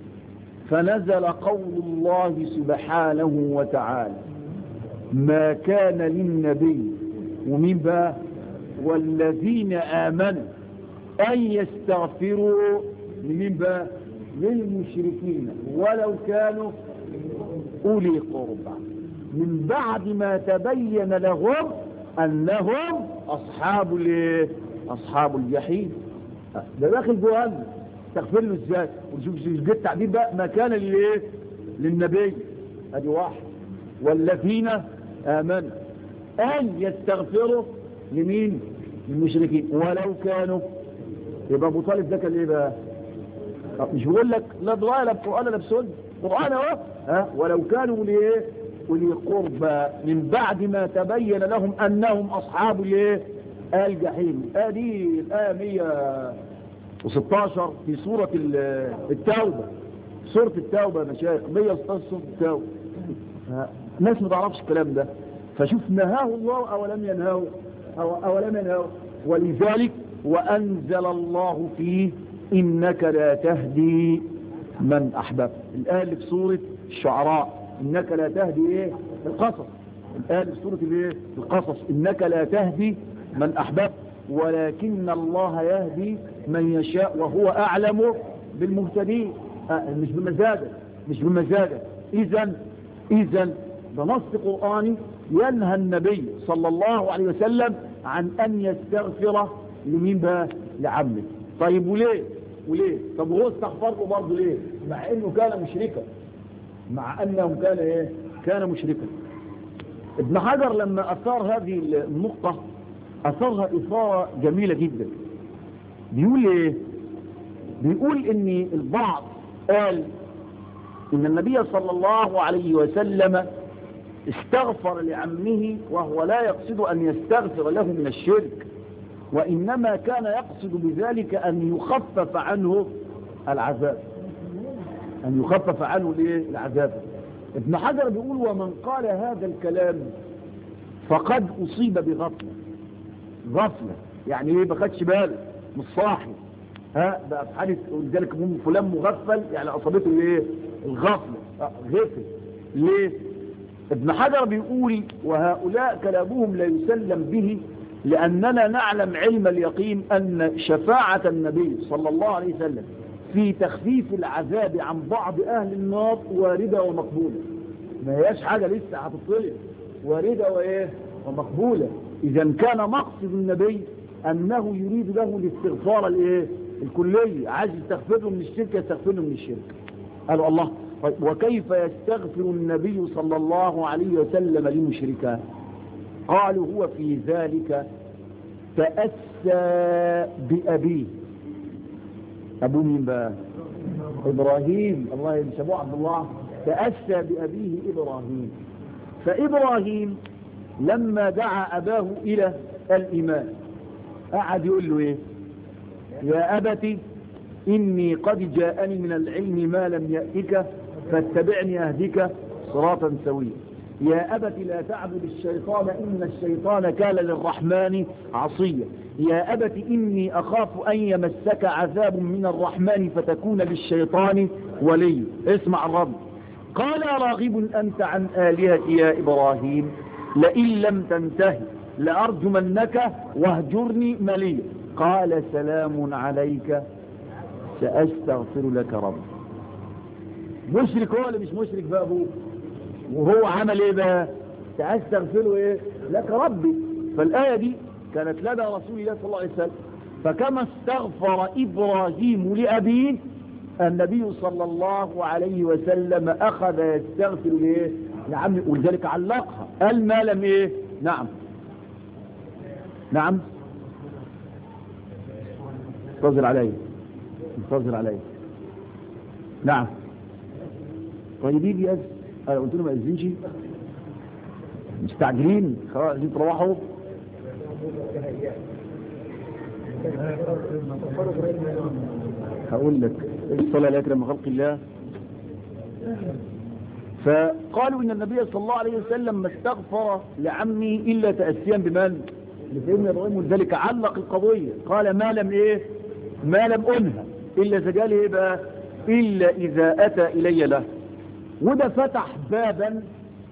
فنزل قول الله سبحانه وتعالى: ما كان للنبي، ومين بقى؟ والذين آمنوا، أن يستغفروا لمين بقى؟ للمشركين ولو كانوا أولي قربى، من بعد ما تبين لهم أنهم أصحاب الايه؟ أصحاب الجحيم. ده داخل جهنم، تغفر له ازاي؟ وشوف الجد تعبير بقى: ما كان للايه؟ للنبي، ادي واحد، والذين آمنوا أن يستغفروا لمين؟ للمشركين ولو كانوا. يبقى أبو طالب ده كان ايه بقى؟ مش بقول لك لا دعاء لا بقرآن لا بسنة، قرآن اهو، ها، ولو كانوا ليه؟ أولي قربى، من بعد ما تبين لهم أنهم أصحاب الايه؟ الجحيم. ادي الآية مية وستاشر في سورة التوبة. سورة التوبة يا مشايخ، مية وستاشر سورة التوبة. الناس ما تعرفش الكلام ده. فشوف نهاه الله أو لم ينهاه أو, أو لم ينهاه. ولذلك وأنزل الله فيه: إنك لا تهدي من أحببت. الآية اللي في سورة الشعراء: إنك لا تهدي إيه؟ القصص. الآية اللي في سورة الإيه؟ القصص: إنك لا تهدي من أحببت ولكن الله يهدي من يشاء وهو أعلم بالمهتدين. آه مش بمزاجك، مش بمزاجك. إذن إذن ده نص قرآني ينهى النبي صلى الله عليه وسلم عن أن يستغفر لمين بقى؟ لعمه. طيب وليه؟ وليه؟ طب هو استغفر له برضه ليه؟ مع أنه كان مشركا، مع أنه كان إيه؟ كان مشركا. ابن حجر لما أثار هذه النقطة أثرها إثارة جميلة جدا. بيقول إيه؟ بيقول ان البعض قال ان النبي صلى الله عليه وسلم استغفر لعمه وهو لا يقصد ان يستغفر له من الشرك، وانما كان يقصد بذلك ان يخفف عنه العذاب، ان يخفف عنه العذاب. ابن حجر بيقول ومن قال هذا الكلام فقد اصيب بغفله. غفله يعني ايه؟ ما خدش باله، مش صاحي، ها بقى في حاله ولذلك فلان مغفل، يعني اصابته ايه؟ الغفله. اه غفل ليه؟ ابن حجر بيقول وهؤلاء كلامهم لا يسلم به، لاننا نعلم علم اليقين ان شفاعه النبي صلى الله عليه وسلم في تخفيف العذاب عن بعض اهل النار وارده ومقبوله. ما هياش حاجه لسه هتطلع، وارده وايه؟ ومقبوله. اذا كان مقصد النبي انه يريد له الاستغفار الايه؟ الكلي، عايز يستغفر له من الشرك يستغفر له من الشرك. قالوا الله طيب وكيف يستغفر النبي صلى الله عليه وسلم لمشركا؟ قالوا هو في ذلك تأسى بأبيه. أبو مين بقى؟ إبراهيم. الله ينشبه عبد الله. تأسى بأبيه إبراهيم. فإبراهيم لما دعا أباه إلى الإيمان قعد يقول له إيه؟ يا أبت إني قد جاءني من العلم ما لم يأتك فاتبعني أهدك صراطا سويا. يا أبت لا تعبد الشيطان إن الشيطان كان للرحمن عصيا. يا أبت إني أخاف أن يمسك عذاب من الرحمن فتكون للشيطان ولي. اسمع الرب. قال راغب أنت عن آلهتي يا إبراهيم لئن لم تنتهي لأرجمنك واهجرني مليا. قال سلام عليك سأستغفر لك ربي. مشرك هو اللي مش مشرك بقى أبوه، وهو عمل ايه بقى؟ سأستغفر ايه لك ربي. فالآية دي كانت لدى رسول الله صلى الله عليه وسلم، فكما استغفر إبراهيم لأبيه النبي صلى الله عليه وسلم أخذ يستغفر ليه لعمه، ولذلك علقها قال ما لم ايه؟ نعم نعم انتظر علي انتظر علي نعم. طيب يجي يأذن. انا قلت له ما يأذنش، مستعجلين خلاص عايزين تروحوا. هقول لك الصلاة لا يكرم خلق الله. فقالوا ان النبي صلى الله عليه وسلم ما استغفر لعمي الا تأسيا بمن؟ لسيدنا ابراهيم، ولذلك علق القضية قال ما لم ايه؟ ما لم انهى الا زجال ايه بقى؟ الا اذا اتى الي له. وده فتح بابا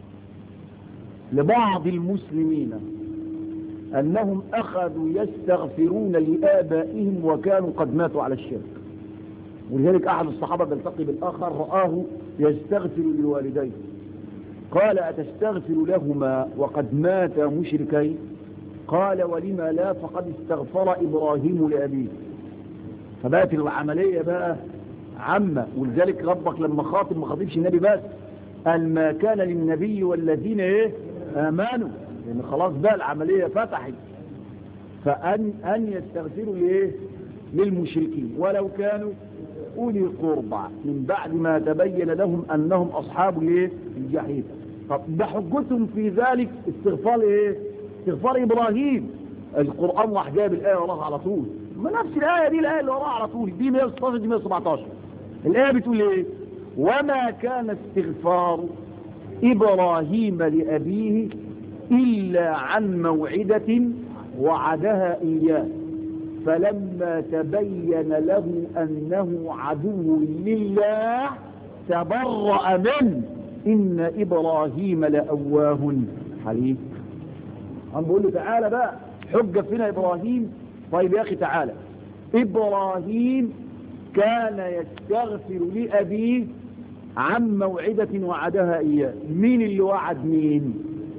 لبعض المسلمين انهم اخذوا يستغفرون لآبائهم وكانوا قد ماتوا على الشرك. ولذلك احد الصحابة بيلتقي بالاخر رآه يستغفر لوالديه قال اتستغفر لهما وقد ماتا مشركين؟ قال ولما لا فقد استغفر ابراهيم لأبيه. فبقت العملية بقى عامة. ولذلك ربك لما خاطب ما خاطبش النبي بس، قال ما كان للنبي والذين ايه امنوا، لان خلاص بقى العملية فتحت. فان ان يستغفروا لايه؟ للمشركين ولو كانوا اولي قربى من بعد ما تبين لهم انهم اصحاب الايه؟ الجحيم. طب ده حجتهم في ذلك استغفار ايه؟ استغفار ابراهيم. القرآن راح جايب الآية وراها على طول، ما نفس الآية دي الآية اللي وراها على طول، دي مئة وستاشر دي مئة وسبعتاشر. الآية بتقول ايه؟ وما كان استغفار إبراهيم لأبيه إلا عن موعدة وعدها إياه فلما تبين له أنه عدو لله تبرأ منه إن إبراهيم لأواه حليم. هم بيقول له تعالى بقى حجة فينا إبراهيم. طيب يا أخي تعالى، إبراهيم كان يستغفر لأبيه عن موعدة وعدها إياه. مين اللي وعد مين؟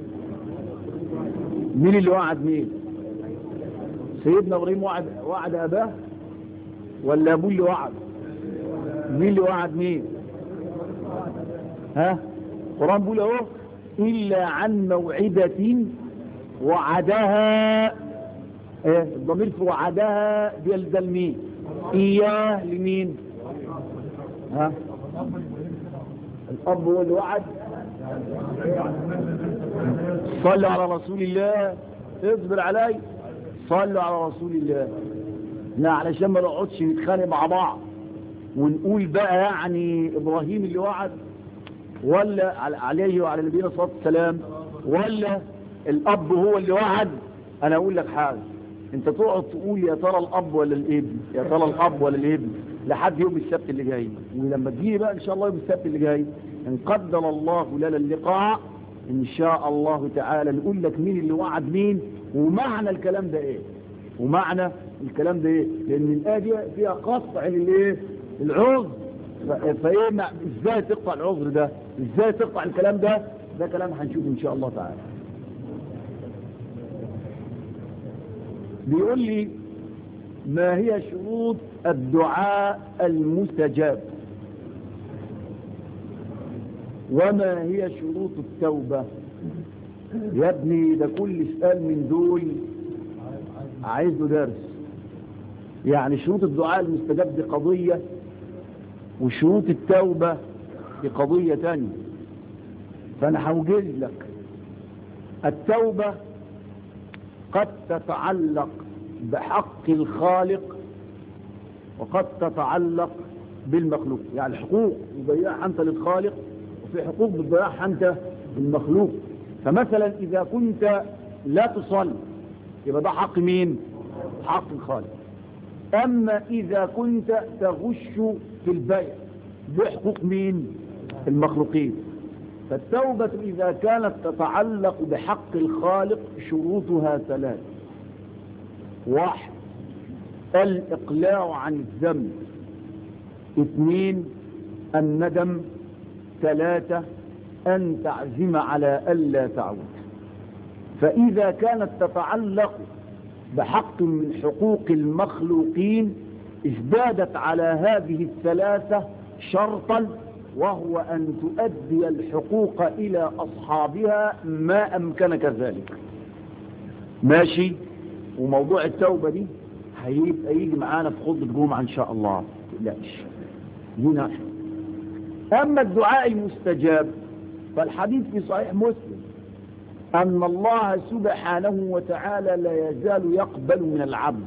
مين اللي وعد مين؟ سيدنا إبراهيم وعد, وعد أباه ولا أبوه اللي وعد؟ مين اللي وعد مين؟ ها؟ القرآن بيقول اهو إلا عن موعدة وعدها. ايه الضمير في وعدها بيلزم مين؟ إياه لمين؟ ها؟ الأب هو اللي وعد. صلوا على رسول الله، اصبر علي، صلوا على رسول الله. لا علشان ما نقعدش نتخانق مع بعض ونقول بقى يعني إبراهيم اللي وعد ولا عليه وعلى نبينا صلى الله عليه وسلم ولا الأب هو اللي وعد. أنا أقول لك حاجة، أنت تقعد تقول يا ترى الأب ولا الابن، يا ترى الأب ولا الابن لحد يوم السبت اللي جاي، ولما تجي بقى إن شاء الله يوم السبت اللي جاي إن قدر الله لنا اللقاء إن شاء الله تعالى نقول لك مين اللي وعد مين ومعنى الكلام ده إيه، ومعنى الكلام ده إيه، لأن الآية دي فيها قطع للإيه؟ العذر. فإيه إزاي تقطع العذر ده؟ إزاي تقطع الكلام ده؟ ده كلام هنشوفه إن شاء الله تعالى. بيقول لي ما هي شروط الدعاء المستجاب وما هي شروط التوبة؟ يا ابني ده كل سؤال من دول عايز له درس. يعني شروط الدعاء المستجاب دي قضية وشروط التوبة دي قضية تانية. فأنا هوجز لك. التوبة قد تتعلق بحق الخالق وقد تتعلق بالمخلوق. يعني حقوق بتضيعها أنت للخالق وفي حقوق بتضيعها أنت للمخلوق. فمثلا إذا كنت لا تصلي يبقى ده حق مين؟ حق الخالق. أما إذا كنت تغش في البيع بحقوق مين؟ المخلوقين. فالتوبة إذا كانت تتعلق بحق الخالق شروطها ثلاث: واحد الإقلاع عن الذنب، اثنين الندم، ثلاثة أن تعزم على ألا تعود. فإذا كانت تتعلق بحق من حقوق المخلوقين ازدادت على هذه الثلاثة شرطا وهو أن تؤدي الحقوق إلى أصحابها ما أمكنك ذلك. ماشي؟ وموضوع التوبة دي هيبقى يجي معانا في خطبة جمعة إن شاء الله. تقلقش دي ناحية. أما الدعاء المستجاب فالحديث في صحيح مسلم أن الله سبحانه وتعالى لا يزال يقبل من العبد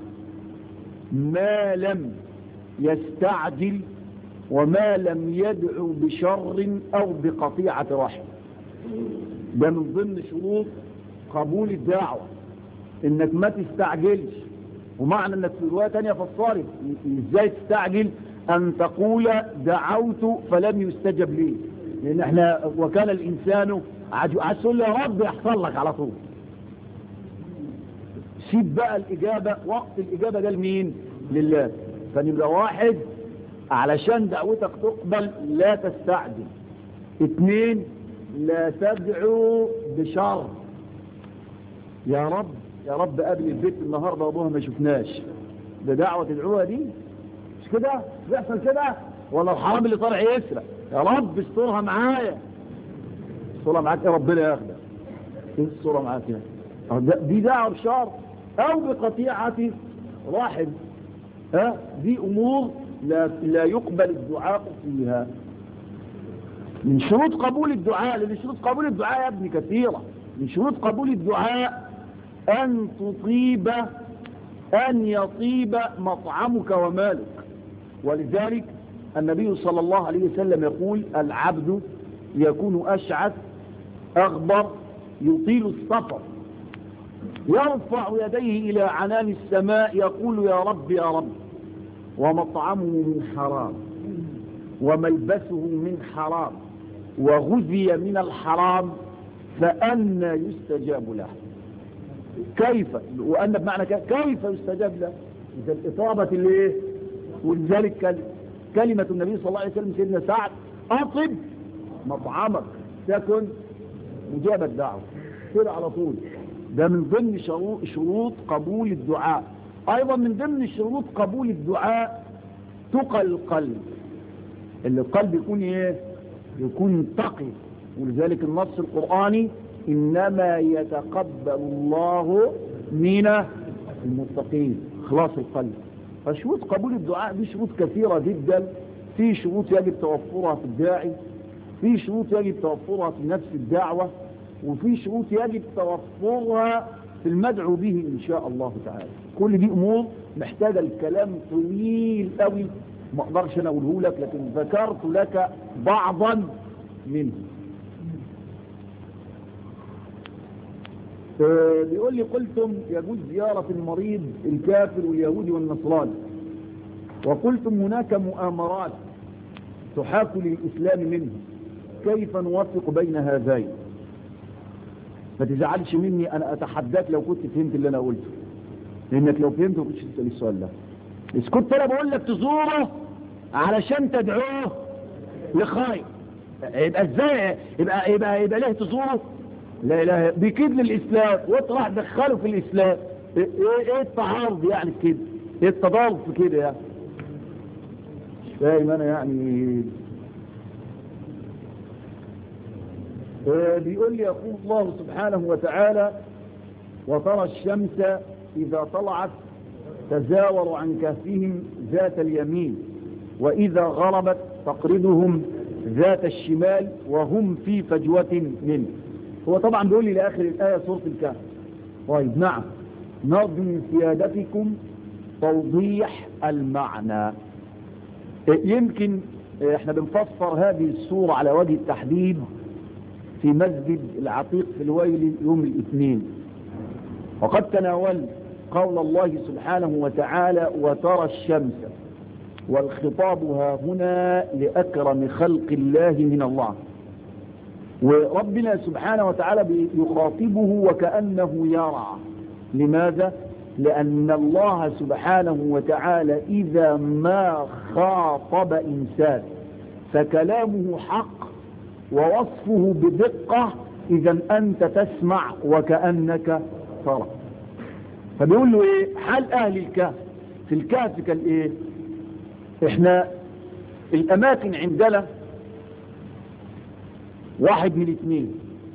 ما لم يستعجل وما لم يدعو بشر أو بقطيعة رحم. ده من ضمن شروط قبول الدعوة إنك ما تستعجلش. ومعنى إنك في رواية تانية فالصارف إزاي تستعجل؟ أن تقول دعوت فلم يستجب لي، لأن احنا وكان الإنسان عايز تقول يا رب يحصل لك على طول. سيب بقى الإجابة، وقت الإجابة ده لمين؟ لله. فنبقى واحد علشان دعوتك تقبل لا تستعجل. اثنين لا تدعو بشر. يا رب يا رب قبل البيت النهارده وابوها ما شفناش، ده دعوة تدعوها دي؟ مش كده؟ بيحصل كده؟ ولا الحرام اللي طالع يسرق يا رب استرها معايا. استرها معاك يا ربنا ياخدك. ايه استرها معاك يا؟ دي دعوة بشر او بقطيعة رحم. ها دي امور لا لا يقبل الدعاء فيها. من شروط قبول الدعاء، لان شروط قبول الدعاء يا ابني كثيرة. من شروط قبول الدعاء أن تطيب أن يطيب مطعمك ومالك. ولذلك النبي صلى الله عليه وسلم يقول العبد يكون أشعث أغبر يطيل السفر يرفع يديه إلى عنان السماء يقول يا رب يا رب ومطعمه من حرام وملبسه من حرام وغذي من الحرام فأنى يستجاب له. كيف؟ وأن بمعنى كيف يستجاب له؟ إذا الإطابة اللي إيه؟ ولذلك كلمة النبي صلى الله عليه وسلم سيدنا سعد أطب مطعمك تكن مجاب الدعوة. كده على طول. ده من ضمن شروط قبول الدعاء. أيضا من ضمن شروط قبول الدعاء تقى القلب. اللي القلب يكون إيه؟ يكون تقي. ولذلك النص القرآني إنما يتقبل الله من المتقين. خلاص القلب. فشروط قبول الدعاء دي شروط كثيرة جدا. في شروط يجب توفرها في الداعي، في شروط يجب توفرها في نفس الدعوة، وفي شروط يجب توفرها في المدعو به إن شاء الله تعالى. كل دي أمور محتاجة الكلام طويل قوي، ما أقدرش أنا أقوله لك، لكن ذكرت لك بعضا منه. بيقول لي قلتم يجوز زيارة المريض الكافر واليهودي والنصراني، وقلتم هناك مؤامرات تحاك للإسلام منه، كيف نوفق بين هذين؟ ما تزعلش مني، أنا أتحداك لو كنت فهمت اللي أنا قلته، لأنك لو فهمت ما كنتش تسأل السؤال ده. بس كنت أنا بقول لك تزوره علشان تدعوه لخير، يبقى ازاي يبقى يبقى يبقى ليه تزوره؟ لا اله بيكيد للإسلام وتروح دخله في الإسلام. ايه ايه التعارض يعني كده؟ ايه التضارب في كده يعني؟ مش فاهم انا يعني. بيقول لي يقول الله سبحانه وتعالى وترى الشمس إذا طلعت تزاور عن كهفهم ذات اليمين وإذا غربت تقرضهم ذات الشمال وهم في فجوة منه. هو طبعا بيقول لي لآخر الآية سورة الكهف. طيب نعم، نرجو من سيادتكم توضيح المعنى. يمكن احنا بنفسر هذه السورة على وجه التحديد في مسجد العتيق في الويل يوم الاثنين، وقد تناول قول الله سبحانه وتعالى وترى الشمس، والخطاب ها هنا لأكرم خلق الله من الله، وربنا سبحانه وتعالى يخاطبه وكأنه يرى. لماذا؟ لأن الله سبحانه وتعالى إذا ما خاطب إنسان فكلامه حق ووصفه بدقة، إذا أنت تسمع وكأنك ترى. فبيقول له إيه حال أهل الكهف؟ في الكهف كان إيه؟ إحنا الأماكن عندنا واحد من الاثنين،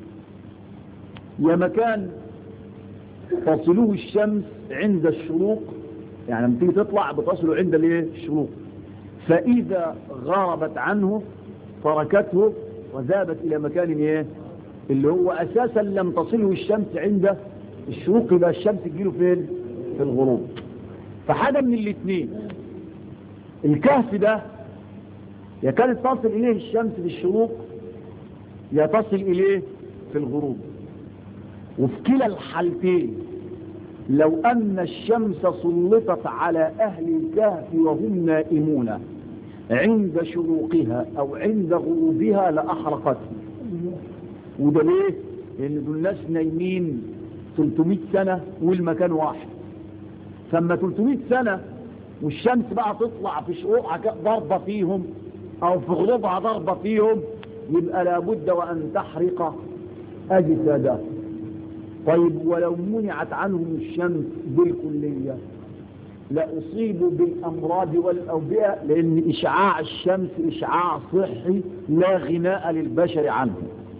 يا مكان تصله الشمس عند الشروق، يعني لما تيجي تطلع بتصله عند الايه الشروق، فإذا غربت عنه تركته وذهبت إلى مكان ايه اللي هو أساسا لم تصله الشمس عند الشروق، يبقى الشمس تجيله فين؟ في الغروب. فحاجة من الاثنين، الكهف ده يا كانت تصل إليه الشمس في الشروق يا تصل إليه في الغروب. وفي كلا الحالتين لو أن الشمس سلطت على أهل الكهف وهم نائمون عند شروقها أو عند غروبها لأحرقتهم. وده ليه؟ لأن دول ناس نايمين ثلاثمائة سنة والمكان واحد، فما ثلاثمائة سنة والشمس بقى تطلع في شروقها ضربة فيهم أو في غروبها ضربة فيهم، يبقى لابد وأن تحرق أجسادهم. طيب ولو منعت عنهم الشمس بالكلية لأصيبوا بالأمراض والأوبئة، لأن إشعاع الشمس إشعاع صحي لا غناء للبشر عنه.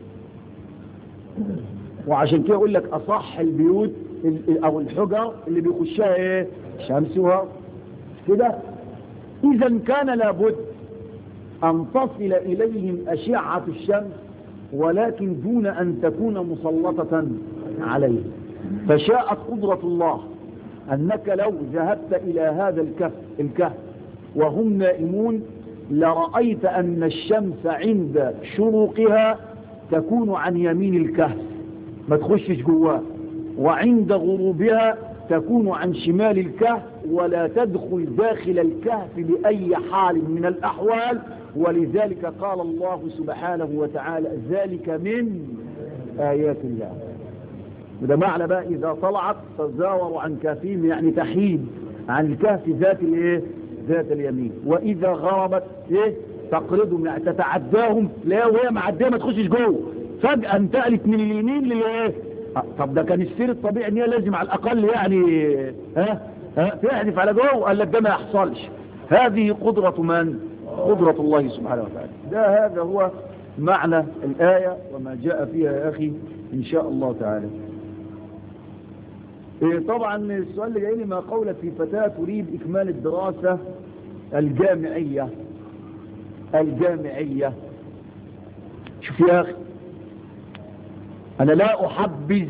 وعشان كده أقول لك أصح البيوت أو الحجر اللي بيخشها إيه؟ شمسها كده. إذا كان لابد أن تصل إليهم أشعة الشمس، ولكن دون أن تكون مسلطة عليه. فشاءت قدرة الله أنك لو ذهبت إلى هذا الكهف الكهف وهم نائمون لرأيت أن الشمس عند شروقها تكون عن يمين الكهف ما تخشش جواه، وعند غروبها تكون عن شمال الكهف ولا تدخل داخل الكهف بأي حال من الأحوال. ولذلك قال الله سبحانه وتعالى ذلك من آيات الله. وده معنى بقى إذا طلعت تزاور عن كهفهم، يعني تحيد عن الكهف ذات الايه ذات اليمين، وإذا غربت ايه تقرضهم، يعني تتعداهم. لا وهي معديه ما تخشش جوه، فجأة انتقلت من اليمين للايه. طب ده كان السير الطبيعي ان هي لازم على الأقل يعني ها ها تحدف على جوه، قال لك ده ما يحصلش. هذه قدرة من؟ قدرة الله سبحانه وتعالى. ده هذا هو معنى الآية وما جاء فيها يا أخي إن شاء الله تعالى. إيه طبعا السؤال اللي جاي لي: ما قولك في فتاة تريد إكمال الدراسة الجامعية الجامعية شوف يا أخي، أنا لا أحبذ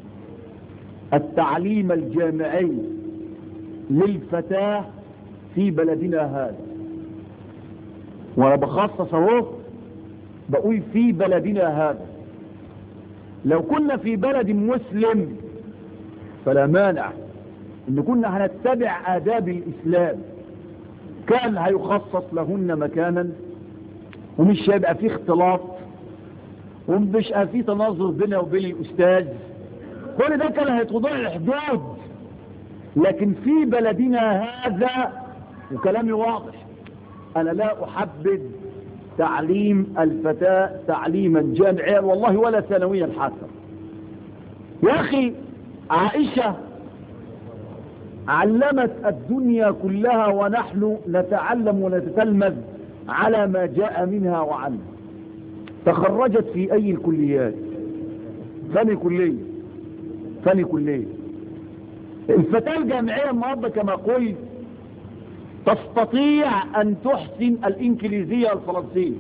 التعليم الجامعي للفتاة في بلدنا هذا، وأنا بخصص اهو بقول في بلدنا هذا. لو كنا في بلد مسلم فلا مانع إن كنا هنتبع آداب الإسلام، كان هيخصص لهن مكانا، ومش هيبقى فيه اختلاط، ومش هيبقى فيه تناظر بينه وبين الأستاذ، كل ده كان هيتوضع الحدود. لكن في بلدنا هذا، وكلامي واضح، أنا لا أحبذ تعليم الفتاة تعليما جامعيا والله ولا ثانويا حتى. يا أخي عائشة علمت الدنيا كلها ونحن نتعلم ونتتلمذ على ما جاء منها وعنه. تخرجت في أي الكليات؟ فني كلية فني كلية. الفتاة الجامعية النهارده كما قلت تستطيع أن تحسن الإنجليزية والفرنسية،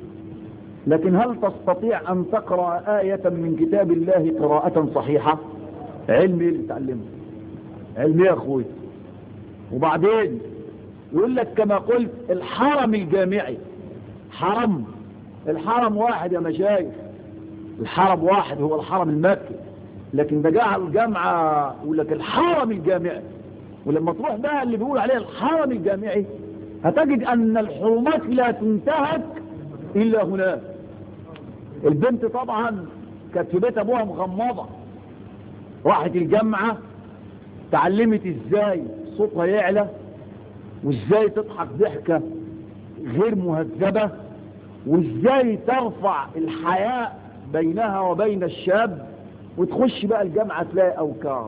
لكن هل تستطيع أن تقرأ آية من كتاب الله قراءة صحيحة؟ علمي اللي تعلمه علمي يا أخوي. وبعدين يقول لك كما قلت الحرم الجامعي، حرم الحرم واحد يا مشايخ، الحرم واحد هو الحرم المكي، لكن ده جعل الجامعة يقول لك الحرم الجامعي. ولما تروح بقى اللي بيقول عليه الحرم الجامعي هتجد أن الحرمات لا تنتهك إلا هناك. البنت طبعا كانت في بيت أبوها مغمضة، راحت الجامعة تعلمت ازاي صوتها يعلى، وازاي تضحك ضحكة غير مهذبة، وازاي ترفع الحياء بينها وبين الشاب. وتخش بقى الجامعة تلاقي أوكار،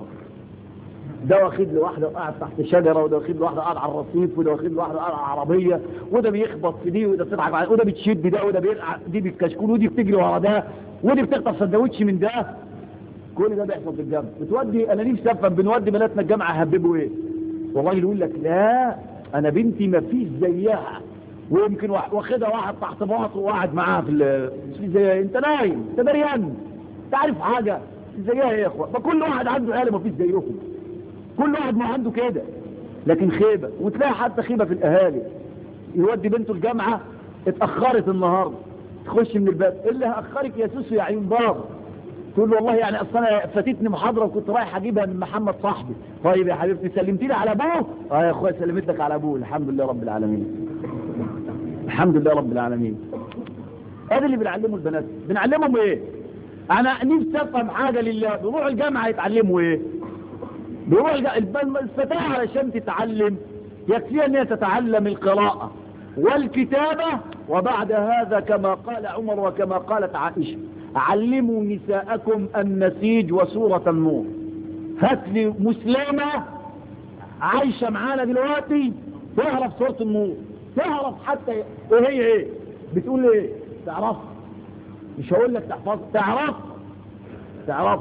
ده واخد له واحدة وقاعد تحت شجرة، وده واخد له واحدة قاعد على الرصيف، وده واخد له واحدة قاعد على العربية، وده بيخبط في دي، وده بتضحك على، وده بتشد ده، وده بيرقع دي بالكشكول، ودي بتجري ورا ده، ودي بتخطف سندوتش من ده. كل ده بيحصل في الجامعة. بتودي انا نفسي افهم بنودي بناتنا الجامعة هببوا ايه؟ والله يقول لك لا انا بنتي ما فيش زيها، ويمكن واخدها واحد تحت باطه وقاعد معاها في مش زيها. انت نايم، انت دريان، انت عارف حاجة زيها ايه يا اخوان؟ ما كل واحد عنده عيال ما فيش زيهم، كل واحد ما عنده كده. لكن خيبة، وتلاقي حتى خيبة في الاهالي، يودي بنته الجامعة اتأخرت النهاردة، تخش من الباب: ايه اللي هأخرك يا سوسو يا عيون بابا؟ تقول له والله يعني اصل انا فاتتني محاضره وكنت رايح اجيبها من محمد صاحبي. طيب يا حبيبتي سلمتي لي على ابوه؟ اه يا اخويا سلمت لك على ابوه، الحمد لله رب العالمين، الحمد لله رب العالمين. هذا اللي بنعلمه البنات. بنعلمهم ايه؟ انا نفسي افهم حاجه لله. بيروحوا الجامعه يتعلموا ايه؟ بيروحوا الفتاه علشان تتعلم يكفيها ان هي تتعلم القراءه والكتابه، وبعد هذا كما قال عمر وكما قالت عائشه: علموا نساءكم النسيج وسورة النور. هات لي مسلمة عايشة معانا دلوقتي تعرف سورة النور، تعرف حتى ايه هي ايه بتقول ايه، تعرف. مش هقول لك تحفظ، تعرف تعرف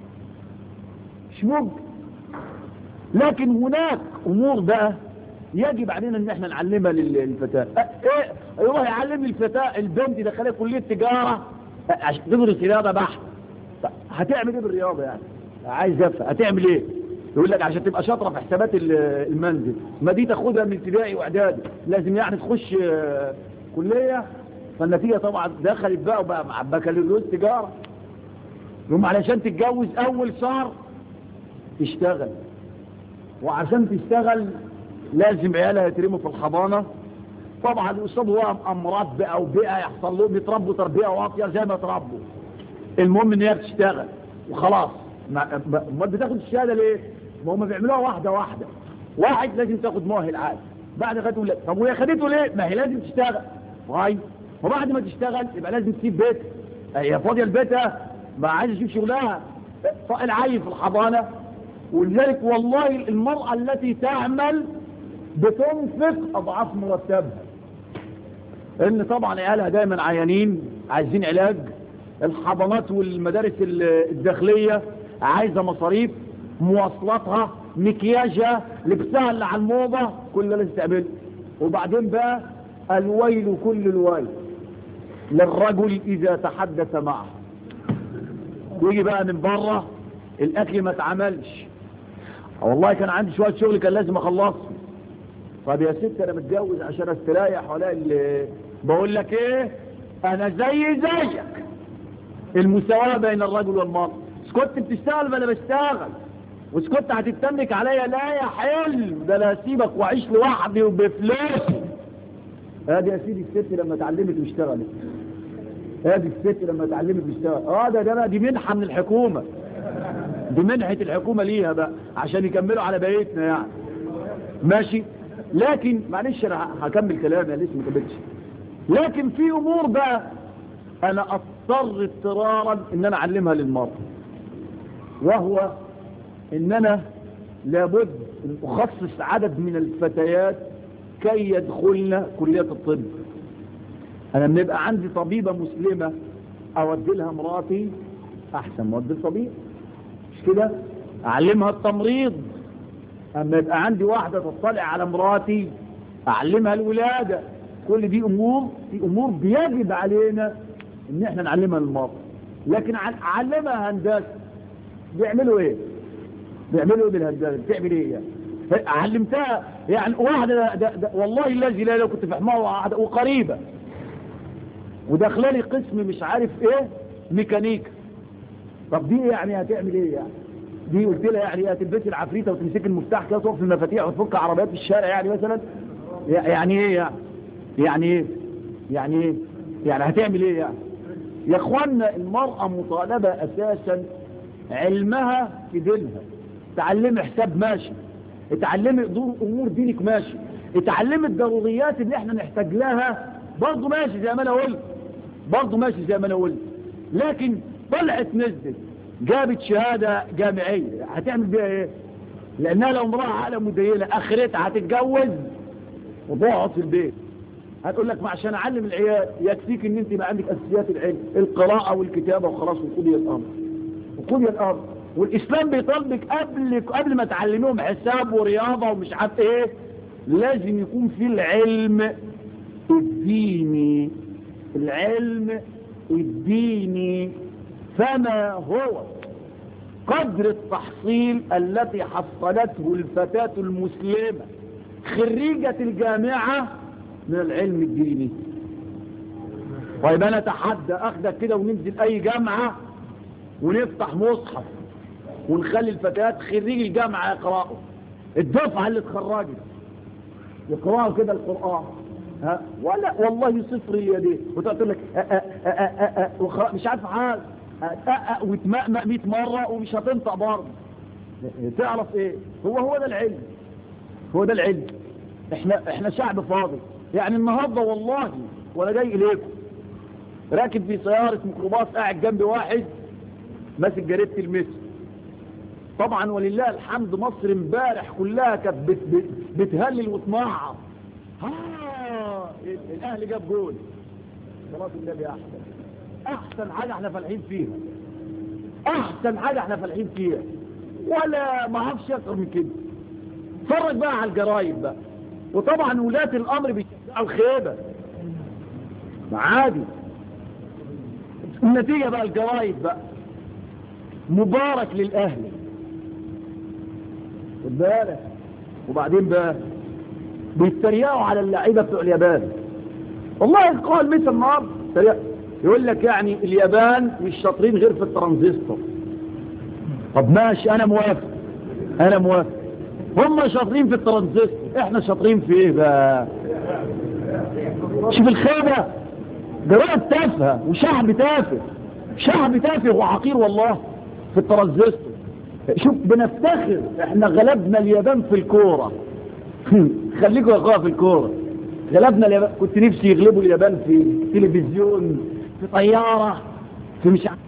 مش ممكن. لكن هناك امور بقى يجب علينا ان احنا نعلمها للفتاة. ايه يروح يعلم الفتاة البنت دخلها كلية تجارة عشان تدرس رياضة بحت، هتعمل ايه بالرياضة يعني؟ عايز افهم هتعمل ايه؟ يقول لك عشان تبقى شاطرة في حسابات المنزل، ما دي تاخدها من ابتدائي واعدادي، لازم يعني تخش كلية. فالنتيجة طبعا دخلت بقى وبقى مع بكالوريوس تجارة، يوم علشان تتجوز اول شهر تشتغل، وعشان تشتغل لازم عيالها يترموا في الحضانة. طبعا يصابوا امراض بقى وبقى يحصل لهم يتربوا تربيه واطيه زي ما تربوا. المهم ان هي بتشتغل وخلاص. ما بتاخد الشهاده ليه؟ ما هم بيعملوها واحده واحده. واحد لازم تاخد مؤهل عادي، بعد خدته لا. طب وهي خدته ليه؟ ما هي لازم تشتغل. طيب وبعد ما تشتغل يبقى لازم تسيب بيتها، هي فاضيه لبيتها ما عايزه تشوف شغلها، العيل في الحضانه. ولذلك والله المراه التي تعمل بتنفق اضعاف مرتبها، ان طبعا عيالها دايما عيانين عايزين علاج، الحضانات والمدارس الداخلية عايزة مصاريف، مواصلاتها، مكياجها، لبسها اللي على الموضة، كل ده لازم تعمله. وبعدين بقى الويل كل الويل للرجل إذا تحدث معه. ويجي بقى من بره الأكل ما اتعملش، والله كان عندي شوية شغل كان لازم أخلصه. طب يا ست أنا متجوز عشان استريح ولا اللي بقول لك إيه، أنا زي زيك، المساواة بين الرجل والمرأة. اسكت بتشتغل ما أنا بشتغل، واسكت هتتنك عليا، لا يا حلم ده لا أسيبك وأعيش لوحدي وبفلوسي. هادي يا سيدي الست لما اتعلمت واشتغلت، هادي الست لما اتعلمت واشتغلت، اه ده ده بقى دي منحة من الحكومة، دي منحة الحكومة ليها بقى عشان يكملوا على بيتنا يعني ماشي. لكن معلش انا هكمل كلامي، انا لسه ما كملتش. لكن في امور بقى انا اضطر اضطرارا ان انا اعلمها للمرأة، وهو ان انا لابد ان اخصص عدد من الفتيات كي يدخلن كلية الطب. انا لما يبقى عندي طبيبة مسلمة اودي لها مراتي احسن ما اودي الطبيب، مش كده؟ اعلمها التمريض. اما يبقى عندي واحدة تطلع على مراتي اعلمها الولادة. كل دي امور دي امور بيجب علينا ان احنا نعلمها للمرأة. لكن اعلمها هندسة، بيعملوا ايه؟ بيعملوا ايه بالهندسة؟ بتعمل ايه يعني؟ علمتها يعني واحدة ده ده والله الذي لا لو كنت في حمار واحدة وقريبة وداخلالي قسم مش عارف ايه ميكانيكا. طب دي يعني هتعمل ايه يعني؟ دي قلت لها يعني هتلبسي العفريتة وتمسك المفتاح كده وتقف في المفاتيح وتفك عربيات في الشارع يعني مثلا؟ يعني ايه يعني؟ يعني ايه؟ يعني ايه؟ يعني هتعمل ايه يعني؟ يا اخوانا المرأة مطالبة اساسا علمها في دينها. تعلمي حساب ماشي، اتعلمي امور دينك ماشي، اتعلمي الضروريات اللي احنا نحتاج لها برضه ماشي زي ما انا قلت، برضه ماشي زي ما انا قلت. لكن طلعت نزلت جابت شهادة جامعية هتعمل بيها ايه؟ لانها لو امرأة عقلة مدينة اخرتها هتتجوز وتقعد في البيت. هتقول لك ما عشان اعلم العيال يكفيك ان انت يبقى عندك اساسيات العلم، القراءة والكتابة وخلاص، وقضي الامر وقضي الامر. والاسلام بيطالبك قبل قبل ما تعلميهم حساب ورياضة ومش عارف ايه، لازم يكون في العلم الديني، العلم الديني. فما هو قدر التحصيل التي حصلته الفتاة المسلمة خريجة الجامعة من العلم الديني؟ طيب انا اتحدى اخدك كده وننزل اي جامعة ونفتح مصحف ونخلي الفتيات خريج الجامعة يقرأوا، الدفعة اللي اتخرجت يقرأوا كده القرآن، ها ولا والله صفر اليدين، وتقول لك مش عارف حاجة وتمأمأ مئة مرة ومش هتنطق برضه. تعرف ايه؟ هو هو ده العلم، هو ده العلم. احنا احنا شعب فاضي يعني. النهارده والله وانا جاي اليكم راكب في سيارة ميكروباص قاعد جنبي واحد ماسك جريدة المصر. طبعا ولله الحمد مصر امبارح كلها كانت بت بت بتهلل وتمعر، ها الاهلي جاب جول، صلاة النبي احسن احسن حاجة احنا فالحين فيها، احسن حاجة احنا فالحين فيها، ولا ما اعرفش اكتر من كده. اتفرج بقى على الجرايد بقى، وطبعا ولاة الامر بيشجعوا الخيبة عادي. النتيجة بقى الجرايد بقى مبارك للاهلي بالك. وبعدين بقى بيتريقوا على اللعيبه بتوع اليابان. والله قال مثل النهارده يقول لك يعني اليابان مش شاطرين غير في الترانزستور. طب ماشي انا موافق، انا موافق، هم شاطرين في الترانزستور، احنا شاطرين في ايه بقى؟ شوف الخيبه، جرائد تافهه وشعب تافه، شعب تافه وعقير والله في الترانزستور. شوف بنفتخر احنا غلبنا اليابان في الكورة. خليكم يا اخوة في الكورة، غلبنا اليابان. كنت نفسي يغلبوا اليابان في تلفزيون، في طيارة، في مش